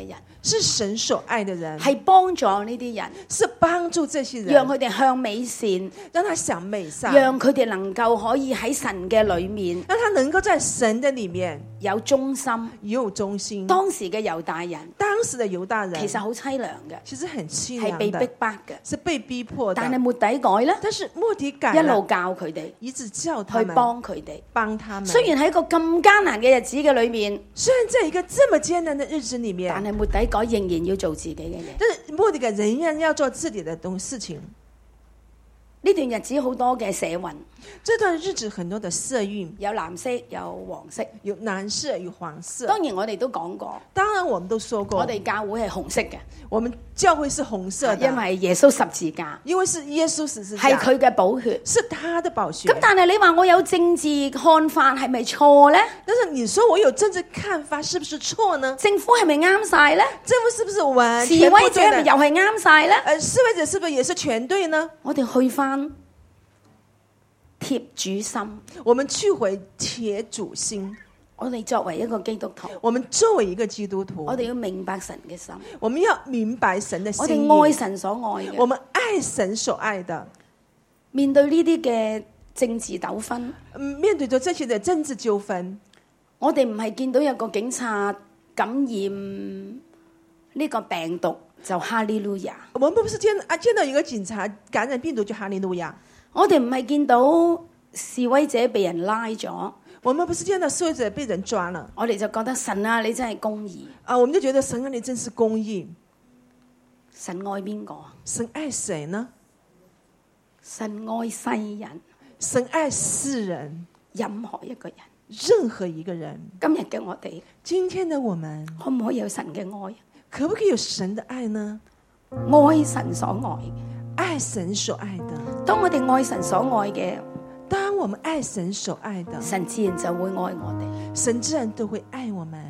Speaker 2: 是神所愛的人，
Speaker 1: 係幫助呢啲人，
Speaker 2: 是幫助這些人，
Speaker 1: 讓佢哋向美善，
Speaker 2: 讓他想美善，
Speaker 1: 讓佢哋能夠可以喺神嘅裏面，
Speaker 2: 讓他能夠在神的裏面
Speaker 1: 有忠心。
Speaker 2: 有忠心。
Speaker 1: 當時嘅猶大人
Speaker 2: 當時的猶大人
Speaker 1: 其實好凄涼嘅，
Speaker 2: 其實很凄
Speaker 1: 係被
Speaker 2: 涼的，
Speaker 1: 逼迫嘅，
Speaker 2: 是被逼迫的。
Speaker 1: 但係末底改咧，
Speaker 2: 但是末底改
Speaker 1: 一路教佢哋，
Speaker 2: 一直教他
Speaker 1: 去
Speaker 2: 們，
Speaker 1: 幫佢哋。
Speaker 2: 幫他們。
Speaker 1: 雖然喺一個咁艱難嘅日子嘅裏面，
Speaker 2: 雖然在一個這麼艱難的日子裏面，
Speaker 1: 但係末底改仍然要做自己嘅嘢。
Speaker 2: 但是末底改仍然要做自己的東事情。
Speaker 1: 呢段日子好多嘅社運，
Speaker 2: 這段日子很多的社運，
Speaker 1: 有藍色有黃色，
Speaker 2: 有藍色有黃色。
Speaker 1: 當然我哋都講過，
Speaker 2: 當然我們都說過，
Speaker 1: 我哋教會係紅色嘅，
Speaker 2: 我們教會是紅色的，
Speaker 1: 因為耶穌十字架，
Speaker 2: 因為是耶穌十字架，
Speaker 1: 係佢嘅寶血，
Speaker 2: 是他的寶血。
Speaker 1: 咁但係你話我有政治看法係咪錯呢？
Speaker 2: 但是你說我有政治看法是不是錯呢？
Speaker 1: 政府係咪啱晒呢？
Speaker 2: 政府是不是完
Speaker 1: 示
Speaker 2: 全
Speaker 1: 威者係咪又係啱晒呢？
Speaker 2: 呃，示威者是不是也是全對呢？
Speaker 1: 我哋去翻貼主心，
Speaker 2: 我們去回貼主心。
Speaker 1: 我哋作為一個基督徒，
Speaker 2: 我們作為一個基督徒，
Speaker 1: 我哋要明白神嘅心，
Speaker 2: 我們要明白神的心
Speaker 1: 我
Speaker 2: 意，
Speaker 1: 哋愛神所愛嘅，
Speaker 2: 我們愛神所愛的。
Speaker 1: 面對呢啲嘅政治糾紛，
Speaker 2: 嗯面對着這些的政治糾紛，
Speaker 1: 我哋唔係見到有個警察感染呢個病毒就哈利路亞，
Speaker 2: 我們不是見啊見到一個警察感染病毒就哈利路亞，
Speaker 1: 我哋唔係見到示威者被人拉咗，
Speaker 2: 我們不是見到示威者被人抓了，
Speaker 1: 我哋就覺得神啊，你真係公義，
Speaker 2: 啊，我們就覺得神啊，你真是公義。
Speaker 1: 神愛邊個？
Speaker 2: 神愛誰呢？
Speaker 1: 神愛世人，
Speaker 2: 神愛世人，
Speaker 1: 任何一個人，
Speaker 2: 任何一個人。
Speaker 1: 今日嘅我哋，
Speaker 2: 今天的我們
Speaker 1: 可唔可以有神嘅愛？
Speaker 2: 可不可以有神的愛呢？
Speaker 1: 愛神所愛，
Speaker 2: 愛神所愛的。
Speaker 1: 當我哋愛神所愛嘅，
Speaker 2: 當我們愛神所愛的，
Speaker 1: 神自然就會愛我哋。
Speaker 2: 神自然都會愛我們。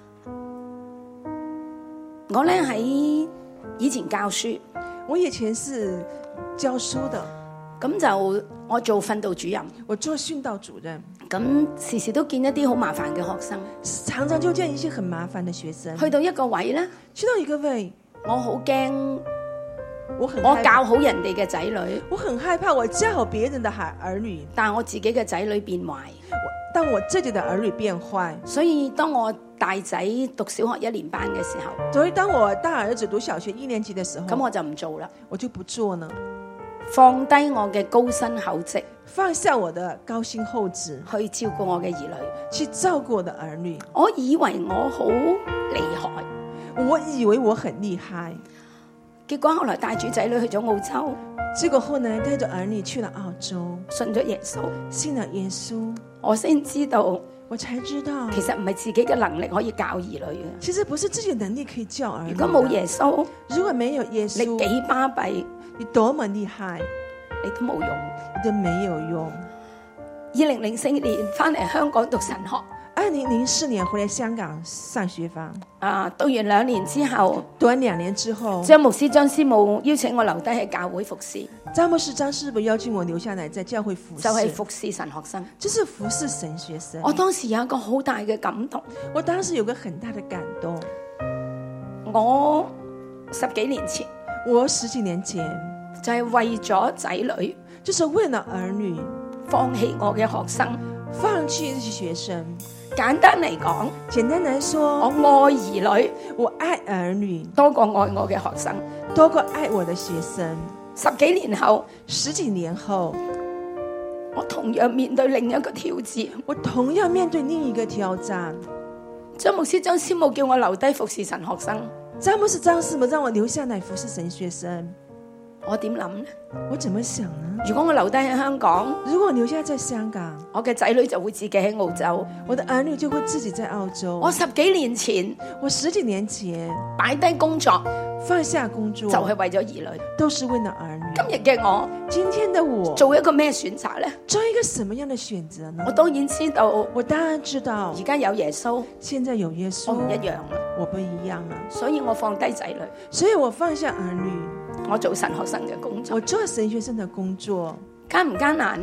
Speaker 1: 我咧喺以前教書，
Speaker 2: 我以前是教書的，
Speaker 1: 咁就我做訓導主任，
Speaker 2: 我做訓導主任，
Speaker 1: 咁時時都見一啲好麻煩嘅學生，
Speaker 2: 常常就見一些很麻煩的學生。
Speaker 1: 去到一個位咧，
Speaker 2: 去到一個位，
Speaker 1: 我好驚，
Speaker 2: 我很
Speaker 1: 我教好人哋嘅仔女，
Speaker 2: 我很害怕我教好別人的孩兒女，
Speaker 1: 但係我自己嘅仔女變壞，
Speaker 2: 但我自己的兒女變壞。
Speaker 1: 所以當我大仔讀小學一年班嘅時候，
Speaker 2: 所以當我大兒子讀小學一年級的時候，
Speaker 1: 咁我就唔做啦，
Speaker 2: 我就不做呢，
Speaker 1: 放低我嘅高薪厚職，
Speaker 2: 放下我的高薪厚職，
Speaker 1: 去照顧我嘅兒女，
Speaker 2: 去照顧我的兒女。
Speaker 1: 我以為我好厲害，
Speaker 2: 我以為我很厲害，
Speaker 1: 結果後來帶住仔女去咗澳洲，
Speaker 2: 結果後來帶着兒女去了澳洲，
Speaker 1: 信咗耶穌，
Speaker 2: 信了耶穌，
Speaker 1: 我先知道，
Speaker 2: 我才知道，
Speaker 1: 其實唔係自己嘅能力可以教兒女嘅。
Speaker 2: 其實不是自己的能力可以教兒女。
Speaker 1: 如果冇耶穌，
Speaker 2: 如果沒有耶穌，
Speaker 1: 你幾巴閉，
Speaker 2: 你多麼厲害，
Speaker 1: 你都冇用。
Speaker 2: 你都沒有用。
Speaker 1: 二零零四年翻嚟香港讀神學，
Speaker 2: 二零零四年回來香港上學房，
Speaker 1: 啊，讀完兩年之後，
Speaker 2: 讀完兩年之後，
Speaker 1: 張牧師、張師母邀請我留低喺教會服侍，
Speaker 2: 張牧師、張師母邀請我留下來在教會服侍，
Speaker 1: 就係服侍神學生。
Speaker 2: 就是服侍神學生。
Speaker 1: 我當時有一個好大嘅感動，
Speaker 2: 我當時有個很大的感動。
Speaker 1: 我十幾年前，
Speaker 2: 我十幾年前
Speaker 1: 就係為咗仔女，
Speaker 2: 就是為了兒女，
Speaker 1: 放棄我嘅學生。
Speaker 2: 放棄這些學生。
Speaker 1: 簡單嚟講，
Speaker 2: 簡單來說，
Speaker 1: 我愛兒女，
Speaker 2: 我愛兒女
Speaker 1: 多過愛我嘅學生，
Speaker 2: 多過愛我的學生。
Speaker 1: 十幾年後，
Speaker 2: 十幾年後，
Speaker 1: 我同樣面對另一個挑戰，
Speaker 2: 我同樣面對另一個挑戰。
Speaker 1: 張牧師、張師母叫我留低服侍神學生，
Speaker 2: 張牧師、張師母讓我留下來服侍神學生。
Speaker 1: 我點諗呢？
Speaker 2: 我怎麼想呢？
Speaker 1: 如果我留低喺香港，
Speaker 2: 如果我留下在香港，
Speaker 1: 我嘅仔女就會自己喺澳洲，
Speaker 2: 我的兒女就會自己在澳洲。
Speaker 1: 我十幾年前，
Speaker 2: 我十幾年前
Speaker 1: 擺低工作，
Speaker 2: 放下工作，
Speaker 1: 就係為咗兒女，
Speaker 2: 都是為了兒女。
Speaker 1: 今日嘅我，
Speaker 2: 今天的我，
Speaker 1: 做一個咩選擇呢？
Speaker 2: 做一個什麼樣的選擇呢？
Speaker 1: 我當然知道，
Speaker 2: 我當然知道，
Speaker 1: 而家有耶穌，
Speaker 2: 現在有耶穌，
Speaker 1: 我唔一樣啦，
Speaker 2: 我不一樣了，
Speaker 1: 所以我放低仔女，
Speaker 2: 所以我放下兒女，
Speaker 1: 我做神學生嘅工作，
Speaker 2: 我做神學生的工作，
Speaker 1: 艱唔艱難呢？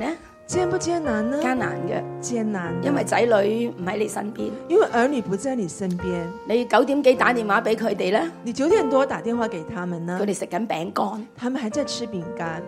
Speaker 2: 艱不艱難呢？
Speaker 1: 艱難嘅，
Speaker 2: 艱難的，
Speaker 1: 因為仔女唔喺你身邊，
Speaker 2: 因為兒女不在你身邊，
Speaker 1: 你九點幾打電話俾佢哋咧，
Speaker 2: 你九點多打電話給他們呢
Speaker 1: 佢，哋食緊餅乾。
Speaker 2: 他們還在吃餅乾。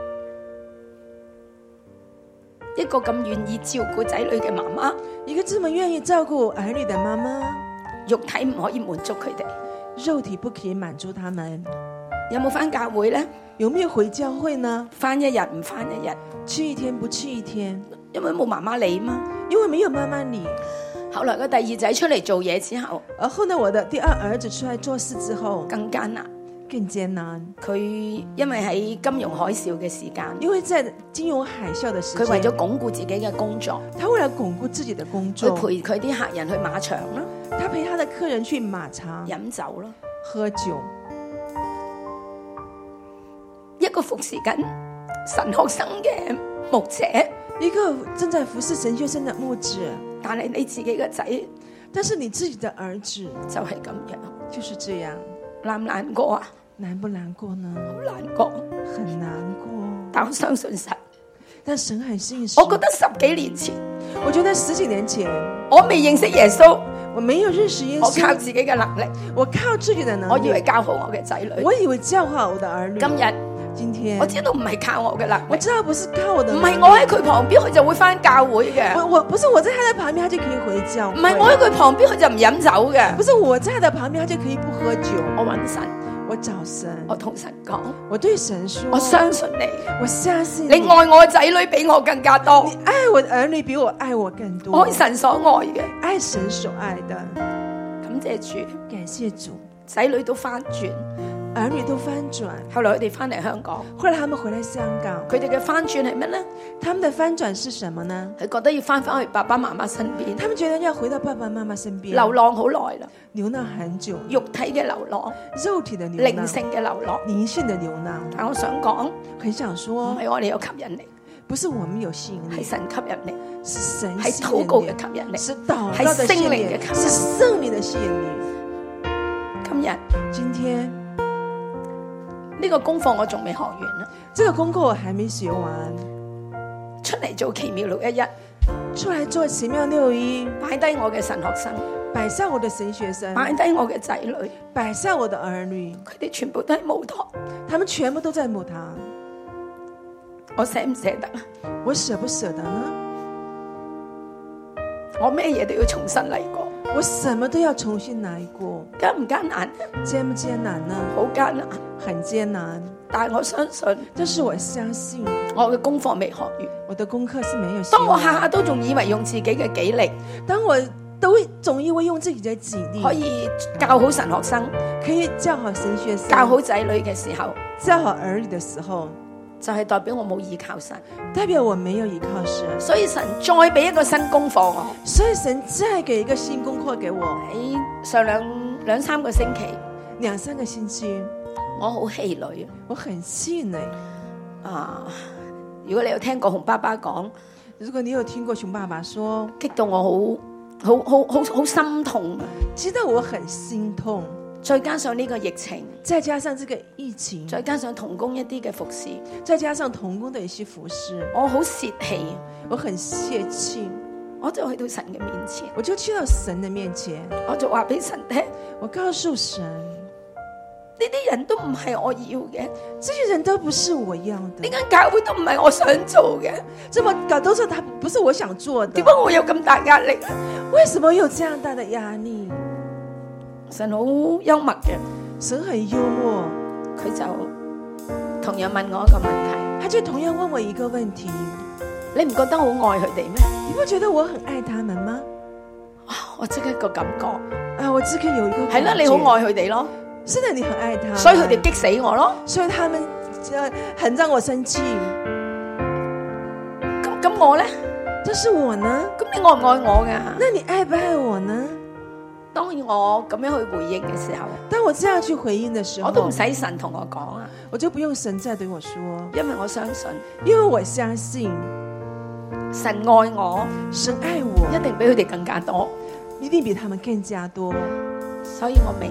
Speaker 1: 一個咁願意照顧仔女嘅媽媽，
Speaker 2: 一個這麼願意照顧兒女的媽媽，
Speaker 1: 肉體唔可以滿足佢哋。
Speaker 2: 肉體不可以滿足他們。
Speaker 1: 有冇返教會呢？
Speaker 2: 有沒有回教會呢？
Speaker 1: 返一日唔返一日，
Speaker 2: 去一天不去一天，
Speaker 1: 因為冇媽媽理嘛。
Speaker 2: 因為沒有媽媽理。
Speaker 1: 後來個第二仔出嚟做嘢之後，
Speaker 2: 而後呢，我的第二兒子出來做事之後，
Speaker 1: 更艱難。
Speaker 2: 更艱難。
Speaker 1: 佢因為喺金融海嘯嘅時間，
Speaker 2: 因為在金融海嘯的時間，
Speaker 1: 佢為咗鞏固自己嘅工作，
Speaker 2: 他為了鞏固自己的工
Speaker 1: 佢
Speaker 2: 作，
Speaker 1: 陪佢啲客人去馬場啦，
Speaker 2: 他陪他的客人去馬場
Speaker 1: 飲酒咯。
Speaker 2: 喝酒。
Speaker 1: 一個服侍緊神學生嘅牧者，
Speaker 2: 一個正在服侍神學生的牧者，
Speaker 1: 但係你自己嘅仔
Speaker 2: 但是你自己的兒子
Speaker 1: 就係咁樣，
Speaker 2: 就是這樣，
Speaker 1: 難唔難過啊？
Speaker 2: 難不難過呢？
Speaker 1: 好難過，
Speaker 2: 很難過。
Speaker 1: 但我相信神。
Speaker 2: 但神很信實。
Speaker 1: 我覺得十幾年前，
Speaker 2: 我覺得十幾年前
Speaker 1: 我未認識耶穌，
Speaker 2: 我沒有認識耶穌，
Speaker 1: 我靠自己嘅能力，
Speaker 2: 我靠自己的能力，
Speaker 1: 我以為教好我嘅仔女。
Speaker 2: 我以為教好我的兒女。
Speaker 1: 今日
Speaker 2: 今天
Speaker 1: 我知道唔係靠我嘅能力，
Speaker 2: 我知道不是靠我的
Speaker 1: 唔
Speaker 2: 能力，
Speaker 1: 係我喺佢旁邊佢就會返教會嘅，
Speaker 2: 我我不是我在他的旁邊他就可以回教會，
Speaker 1: 唔係我喺佢旁邊佢就唔飲酒嘅。
Speaker 2: 不是我在他的旁邊他就可以不喝酒。
Speaker 1: 我揾神，
Speaker 2: 我找神，
Speaker 1: 我同神講，
Speaker 2: 我對神說，
Speaker 1: 我相信你，
Speaker 2: 我相信
Speaker 1: 你愛我嘅仔女比我更加多，
Speaker 2: 你愛我的兒女比我愛我更多，
Speaker 1: 愛神所愛嘅，
Speaker 2: 愛神所愛的。
Speaker 1: 感謝主，
Speaker 2: 感謝主，
Speaker 1: 仔女都翻轉，
Speaker 2: 兒女都翻轉。
Speaker 1: 後來佢哋翻嚟香港，
Speaker 2: 後來他們回來香港，
Speaker 1: 佢哋嘅翻轉係咩呢？
Speaker 2: 他們的翻轉是什麼呢？
Speaker 1: 佢覺得要翻返去爸爸媽媽身邊，
Speaker 2: 他們覺得要回到爸爸媽媽身邊，
Speaker 1: 流浪好耐啦，
Speaker 2: 流浪很久，
Speaker 1: 肉體嘅流浪，
Speaker 2: 肉體的流浪，
Speaker 1: 靈性嘅流浪，
Speaker 2: 靈性的流浪。
Speaker 1: 但我想講，
Speaker 2: 很想說，
Speaker 1: 唔係我哋有吸引力，
Speaker 2: 不是我們有吸引力，
Speaker 1: 係神吸引力，
Speaker 2: 是神
Speaker 1: 係
Speaker 2: 吸引力，
Speaker 1: 禱告嘅吸引力，
Speaker 2: 是禱告的吸
Speaker 1: 係聖靈
Speaker 2: 引力，
Speaker 1: 嘅吸引力。
Speaker 2: 是聖靈的吸引力。
Speaker 1: 今日
Speaker 2: 今天
Speaker 1: 呢個功課我仲未學完啦，
Speaker 2: 這個功課我還沒學完，
Speaker 1: 出嚟做奇妙六一一，
Speaker 2: 出來做奇妙六一，
Speaker 1: 擺低我嘅神學生，
Speaker 2: 擺下我的神學生，
Speaker 1: 擺低我嘅仔女，
Speaker 2: 擺下我的兒女，
Speaker 1: 佢哋全部都喺母堂，
Speaker 2: 他們全部都在母堂，
Speaker 1: 我捨唔捨得啊？
Speaker 2: 我捨不捨得呢？
Speaker 1: 我咩嘢都要重新嚟過，
Speaker 2: 我什麼都要重新來過，
Speaker 1: 艱唔艱難？
Speaker 2: 艱不艱難呢？
Speaker 1: 好艱難，
Speaker 2: 很艱難，
Speaker 1: 但係我相信，
Speaker 2: 但是我相信
Speaker 1: 我嘅功課未學完。
Speaker 2: 我的功課是沒有學
Speaker 1: 當我
Speaker 2: 完。
Speaker 1: 下下都仲以為用自己嘅己力
Speaker 2: 當我都總以為用自己的己力
Speaker 1: 可以教好神學生、
Speaker 2: 可以教好神學生、
Speaker 1: 教好仔女嘅時候，
Speaker 2: 教好兒女的時候，
Speaker 1: 就係代表我冇依靠神，
Speaker 2: 代表我沒有依靠神，
Speaker 1: 所以神再俾一個新功課我。
Speaker 2: 所以神再給一個新功課給我。
Speaker 1: 喺上兩兩三個星期，
Speaker 2: 兩三個星期，
Speaker 1: 我好氣餒
Speaker 2: 我很氣餒。
Speaker 1: 啊！如果你有聽過熊爸爸講，
Speaker 2: 如果你有聽過熊爸爸說，
Speaker 1: 激到我好好好好好心痛，
Speaker 2: 知道我很心痛。
Speaker 1: 再加上呢個疫情，
Speaker 2: 再加上這個疫情，
Speaker 1: 再加上同工一啲嘅服侍，
Speaker 2: 再加上同工的一些服侍，
Speaker 1: 我好泄氣，
Speaker 2: 我很泄氣，
Speaker 1: 我就去到神嘅面前，
Speaker 2: 我就去到神的面前，
Speaker 1: 我就話俾神聽，
Speaker 2: 我告訴神，
Speaker 1: 呢啲人都唔係我要嘅，
Speaker 2: 這些人都不是我要的，
Speaker 1: 呢間教會都唔係我想做嘅，
Speaker 2: 這麼搞都是他不是我想做的，
Speaker 1: 點解我有咁大壓力啊？
Speaker 2: 為什麼有這樣大的壓力？
Speaker 1: 神好幽默嘅，
Speaker 2: 神很幽默，
Speaker 1: 佢就同樣問我一個問題，
Speaker 2: 他就同樣問我一個問題，
Speaker 1: 你唔覺得好愛佢哋咩？
Speaker 2: 你不覺得我很愛他們嗎？
Speaker 1: 哇！我即刻一個感覺，
Speaker 2: 啊，我即刻有一個感覺，
Speaker 1: 係啦，你好愛佢哋咯，
Speaker 2: 是的，你很愛他，
Speaker 1: 所以佢哋激死我咯。
Speaker 2: 所以他們呃很讓我生氣。
Speaker 1: 咁咁我咧，
Speaker 2: 但是我呢？
Speaker 1: 咁你愛唔愛我噶？
Speaker 2: 那你愛不愛我呢？
Speaker 1: 當然我咁樣去回應嘅時候，
Speaker 2: 當我這樣去回應的時候，
Speaker 1: 我都唔使神同我講啊，
Speaker 2: 我就不用神再對我說，
Speaker 1: 因為我相信，
Speaker 2: 因為我相信
Speaker 1: 神愛我，
Speaker 2: 神愛我，
Speaker 1: 一定比佢哋更加多，
Speaker 2: 一定比他們更加多。
Speaker 1: 所以我明，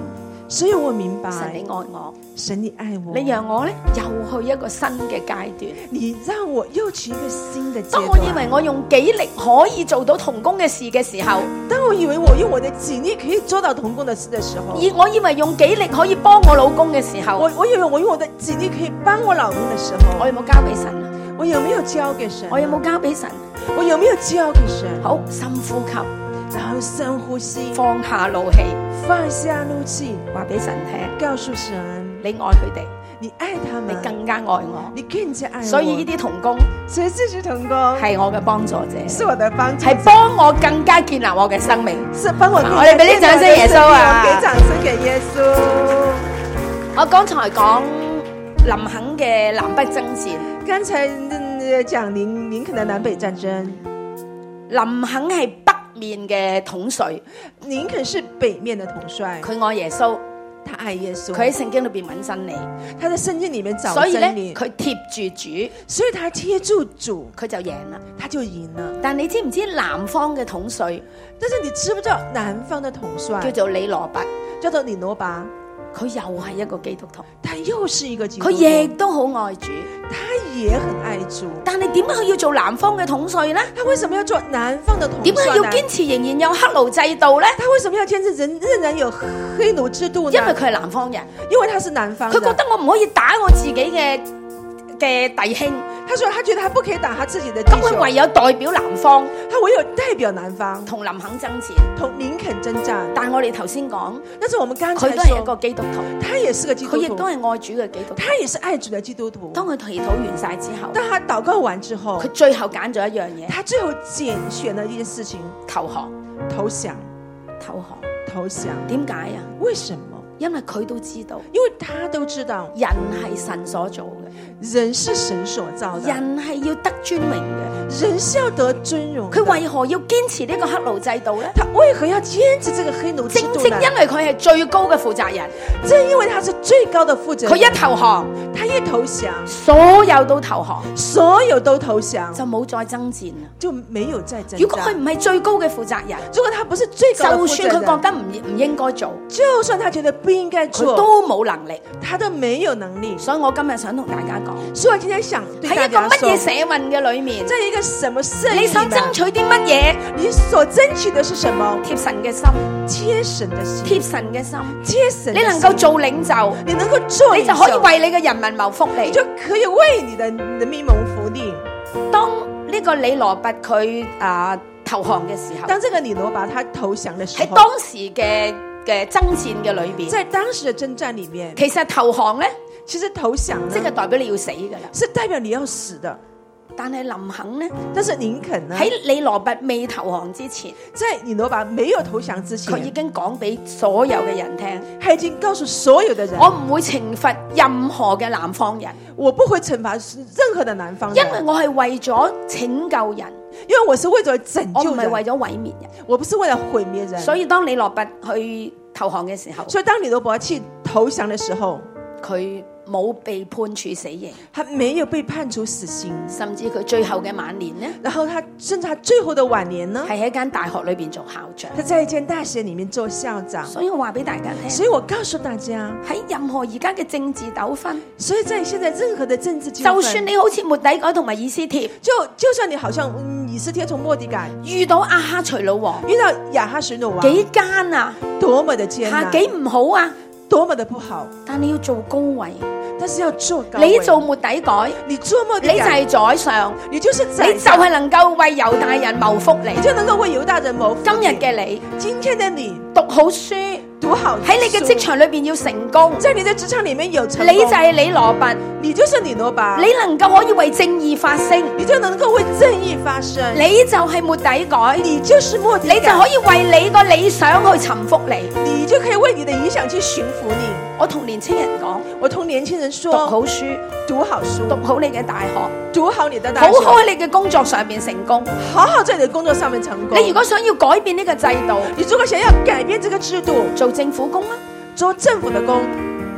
Speaker 2: 所以我明白，
Speaker 1: 神你愛我，
Speaker 2: 神你愛我，
Speaker 1: 你讓我咧又去一個新嘅階段。
Speaker 2: 你讓我又去一個新的階
Speaker 1: 當
Speaker 2: 段。
Speaker 1: 我以為我用己力可以做到同工嘅事嘅時候，
Speaker 2: 當我以為我用我的己力可以做到同工的事的時候，
Speaker 1: 而我以為用己力可以幫我老公嘅時候，
Speaker 2: 我我以為我用我的己力可以幫我老公的時候，
Speaker 1: 我有冇交俾神啊？
Speaker 2: 我有沒有交給神？
Speaker 1: 我有冇交俾神？
Speaker 2: 我有沒有交給神？
Speaker 1: 好，深呼吸，
Speaker 2: 然後深呼吸，
Speaker 1: 放下怒氣，
Speaker 2: 放下怒氣，
Speaker 1: 話俾神聽，
Speaker 2: 告訴神，
Speaker 1: 你愛佢哋，
Speaker 2: 你愛他們，
Speaker 1: 你更加愛我。
Speaker 2: 你更加愛我。
Speaker 1: 所以呢啲同工
Speaker 2: 所以這些同工
Speaker 1: 係我嘅幫助者，
Speaker 2: 是我的幫助者，
Speaker 1: 係幫我更加建立我嘅生命。
Speaker 2: 是幫我更加
Speaker 1: 我哋俾啲掌聲耶穌啊！
Speaker 2: 我給掌聲給耶穌。
Speaker 1: 我剛才講林肯嘅南北爭戰，
Speaker 2: 剛才嗯講林林肯的南北戰爭，
Speaker 1: 林肯係北面嘅統帥，
Speaker 2: 林肯是北面的統帥，
Speaker 1: 佢愛耶穌，
Speaker 2: 他愛耶穌，
Speaker 1: 佢喺聖經裏邊揾真理，
Speaker 2: 他在聖經裏面找
Speaker 1: 所以咧
Speaker 2: 真理，
Speaker 1: 佢貼住主，
Speaker 2: 所以他貼住主，
Speaker 1: 佢就贏啦。
Speaker 2: 他就贏了。
Speaker 1: 但你知唔知南方嘅統帥
Speaker 2: 但是你知不知道南方的統帥
Speaker 1: 叫做李羅拔？
Speaker 2: 叫做李羅拔，
Speaker 1: 佢又係一個基督徒，
Speaker 2: 他又是一個基督徒，
Speaker 1: 佢亦都好愛主。
Speaker 2: 他也很愛主。
Speaker 1: 但係點解佢要做南方嘅統帥呢？
Speaker 2: 他為什麼要做南方的統帥呢？
Speaker 1: 點解要堅持仍然有黑奴制度呢？
Speaker 2: 他為什麼要堅持仍仍然有黑奴制度呢？
Speaker 1: 因為佢係南方人，
Speaker 2: 因為他是南方人，
Speaker 1: 佢覺得我唔可以打我自己嘅嘅弟兄，
Speaker 2: 他說他覺得他不可以打他自己的弟兄，
Speaker 1: 咁佢唯有代表南方，
Speaker 2: 他唯有代表南方
Speaker 1: 同林肯爭戰，
Speaker 2: 同林肯征戰。
Speaker 1: 但係我哋頭先講，
Speaker 2: 但是我們剛才
Speaker 1: 佢都係一
Speaker 2: 說，
Speaker 1: 個基督徒，
Speaker 2: 他也是個基督徒，
Speaker 1: 佢亦都係愛主嘅基督徒。
Speaker 2: 他也是愛主的基督徒。
Speaker 1: 當佢祈禱完晒之後，
Speaker 2: 當他禱告完之後，
Speaker 1: 佢最後揀咗一樣嘢，
Speaker 2: 他最後揀選了一件事情，
Speaker 1: 投降，
Speaker 2: 投降，
Speaker 1: 投降。
Speaker 2: 投降。
Speaker 1: 點解啊？
Speaker 2: 為什麼？
Speaker 1: 因為佢都知道，
Speaker 2: 因為他都知道
Speaker 1: 人係神所做嘅，
Speaker 2: 人是神所造的，
Speaker 1: 人係要得尊榮嘅，
Speaker 2: 人是要得尊榮的。
Speaker 1: 佢為何要堅持呢個黑奴制度呢？
Speaker 2: 他為何要堅持這個黑奴制
Speaker 1: 正
Speaker 2: 度呢？
Speaker 1: 正因為佢係最高嘅負責人，
Speaker 2: 正因為他是最高的負責人，
Speaker 1: 佢一投降，
Speaker 2: 他一投降，
Speaker 1: 所有都投降，
Speaker 2: 所有都投降，
Speaker 1: 就冇再爭戰啦。
Speaker 2: 就沒有再爭戰。
Speaker 1: 如果佢唔係最高嘅負責人，
Speaker 2: 如果他不是最高的負責人，
Speaker 1: 就算佢覺得唔唔應該做，
Speaker 2: 就算他覺得不應該
Speaker 1: 佢
Speaker 2: 做，
Speaker 1: 都冇能力。
Speaker 2: 他都沒有能力。
Speaker 1: 所以我今日想同大家講，
Speaker 2: 所以我今天想對
Speaker 1: 喺
Speaker 2: 大家說，
Speaker 1: 一個乜嘢社運嘅裏面，
Speaker 2: 在一個什麼社
Speaker 1: 你想爭取啲乜嘢？
Speaker 2: 你所爭取的是什麼？
Speaker 1: 貼神嘅心，
Speaker 2: 貼神的心，
Speaker 1: 貼神嘅心，
Speaker 2: 貼神的心。
Speaker 1: 你能夠做領袖，
Speaker 2: 你能夠做領袖，
Speaker 1: 你就可以為你嘅人民謀福利，
Speaker 2: 你就可以為你的人民謀福利。
Speaker 1: 當呢個李羅拔佢啊投降嘅時候，
Speaker 2: 當這個李羅拔他投降的時候，
Speaker 1: 喺當時嘅嘅爭戰嘅裏邊，
Speaker 2: 在當時的征戰裏面，
Speaker 1: 其實投降咧，
Speaker 2: 其實投降呢
Speaker 1: 即係代表你要死噶啦。
Speaker 2: 是代表你要死的。
Speaker 1: 但係林肯咧，
Speaker 2: 但是林肯呢，
Speaker 1: 喺李羅拔未投降之前，
Speaker 2: 在李羅拔沒有投降之前，
Speaker 1: 佢已經講俾所有嘅人聽，
Speaker 2: 他已經告訴所有的人，
Speaker 1: 我唔會懲罰任何嘅南方人，
Speaker 2: 我不會懲罰任何的南方人，
Speaker 1: 因為我係為咗拯救人，
Speaker 2: 因為我是為咗拯救人，
Speaker 1: 我唔係為咗毀滅人。
Speaker 2: 我不是為了毀滅人。
Speaker 1: 所以當李羅拔去投降嘅時候，
Speaker 2: 所以當李羅拔去投降的時候，
Speaker 1: 佢冇被判處死刑，
Speaker 2: 他沒有被判處死刑，
Speaker 1: 甚至佢最後嘅晚年呢，
Speaker 2: 然後他甚至他最後的晚年呢，
Speaker 1: 係喺間大學裏邊做校長。
Speaker 2: 他在一間大學裏面做校長。
Speaker 1: 所以我話俾大家聽，
Speaker 2: 所以我告訴大家，
Speaker 1: 喺任何而家嘅政治糾紛，
Speaker 2: 所以在現在任何的政治糾紛，
Speaker 1: 就算你好似末底改同埋以斯帖，
Speaker 2: 就就算你好像嗯以斯帖從末底改
Speaker 1: 遇到亞哈隨魯王，
Speaker 2: 遇到亞哈隨魯王，
Speaker 1: 幾艱啊，
Speaker 2: 多麼的艱難，
Speaker 1: 嚇幾唔好啊，
Speaker 2: 多麼的不好，
Speaker 1: 但你要做高位，
Speaker 2: 但是要做高位，
Speaker 1: 你做末底改，
Speaker 2: 你做末底
Speaker 1: 你就
Speaker 2: 改，
Speaker 1: 係宰相，
Speaker 2: 你就是宰
Speaker 1: 你就
Speaker 2: 相，
Speaker 1: 係能夠為猶大人謀福利
Speaker 2: 你。就能夠為猶大人謀福利。
Speaker 1: 今日嘅你，
Speaker 2: 今天的你
Speaker 1: 讀好書，
Speaker 2: 讀好書，
Speaker 1: 喺你嘅職場裏邊要成功，
Speaker 2: 在你的職場裏面有成功，
Speaker 1: 你就係李羅拔，
Speaker 2: 你就是李羅拔，
Speaker 1: 你能夠可以為正義發聲，
Speaker 2: 你就能夠為正義發聲，
Speaker 1: 你就係末底改，
Speaker 2: 你就是末底改，
Speaker 1: 你就可以為你個理想去尋福利。
Speaker 2: 你就可以為你的理想去尋福利。
Speaker 1: 我同年青人講，
Speaker 2: 我同年輕人說，
Speaker 1: 讀好書，
Speaker 2: 讀好書，
Speaker 1: 讀好你嘅大學，
Speaker 2: 讀好你的大
Speaker 1: 好
Speaker 2: 學，
Speaker 1: 好喺你嘅工作上面成功。
Speaker 2: 好好在你的工作上面成功。
Speaker 1: 你如果想要改變呢個制度，
Speaker 2: 你如果想要改變這個制度，
Speaker 1: 做政府工啊，
Speaker 2: 做政府的工，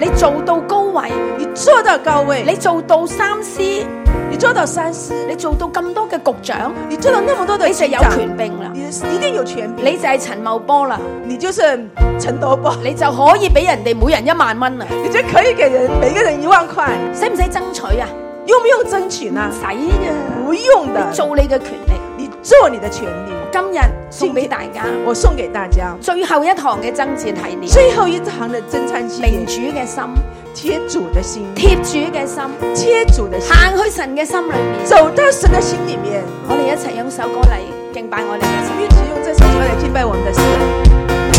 Speaker 1: 你做到高位，
Speaker 2: 你做到高位，
Speaker 1: 你做到三司，
Speaker 2: 你做到三司，
Speaker 1: 你做到咁多嘅局長，
Speaker 2: 你做到那麼多的
Speaker 1: 你就有
Speaker 2: 局長，
Speaker 1: 權柄啦，
Speaker 2: 你一定有權柄，
Speaker 1: 你就係陳茂波啦，
Speaker 2: 你就是陳德波，
Speaker 1: 你就可以俾人哋每人一萬蚊啦，
Speaker 2: 你就可以給人每個人一萬塊，
Speaker 1: 使唔使爭取啊？
Speaker 2: 用不用爭取呢？
Speaker 1: 使嘅，
Speaker 2: 不用的，
Speaker 1: 做你嘅權利，
Speaker 2: 你做你的權利。
Speaker 1: 今日送俾大家，
Speaker 2: 我送給大家
Speaker 1: 最後一堂嘅爭戰系列，
Speaker 2: 最後一堂的爭戰系列，
Speaker 1: 明主嘅心，
Speaker 2: 貼主的心，
Speaker 1: 貼主嘅心，
Speaker 2: 貼主的心，
Speaker 1: 行去神嘅心裏面，
Speaker 2: 走到神的心裏面。
Speaker 1: 我哋一齊用首歌嚟敬拜我哋嘅神。
Speaker 2: 一起用這首歌來敬拜我們的神。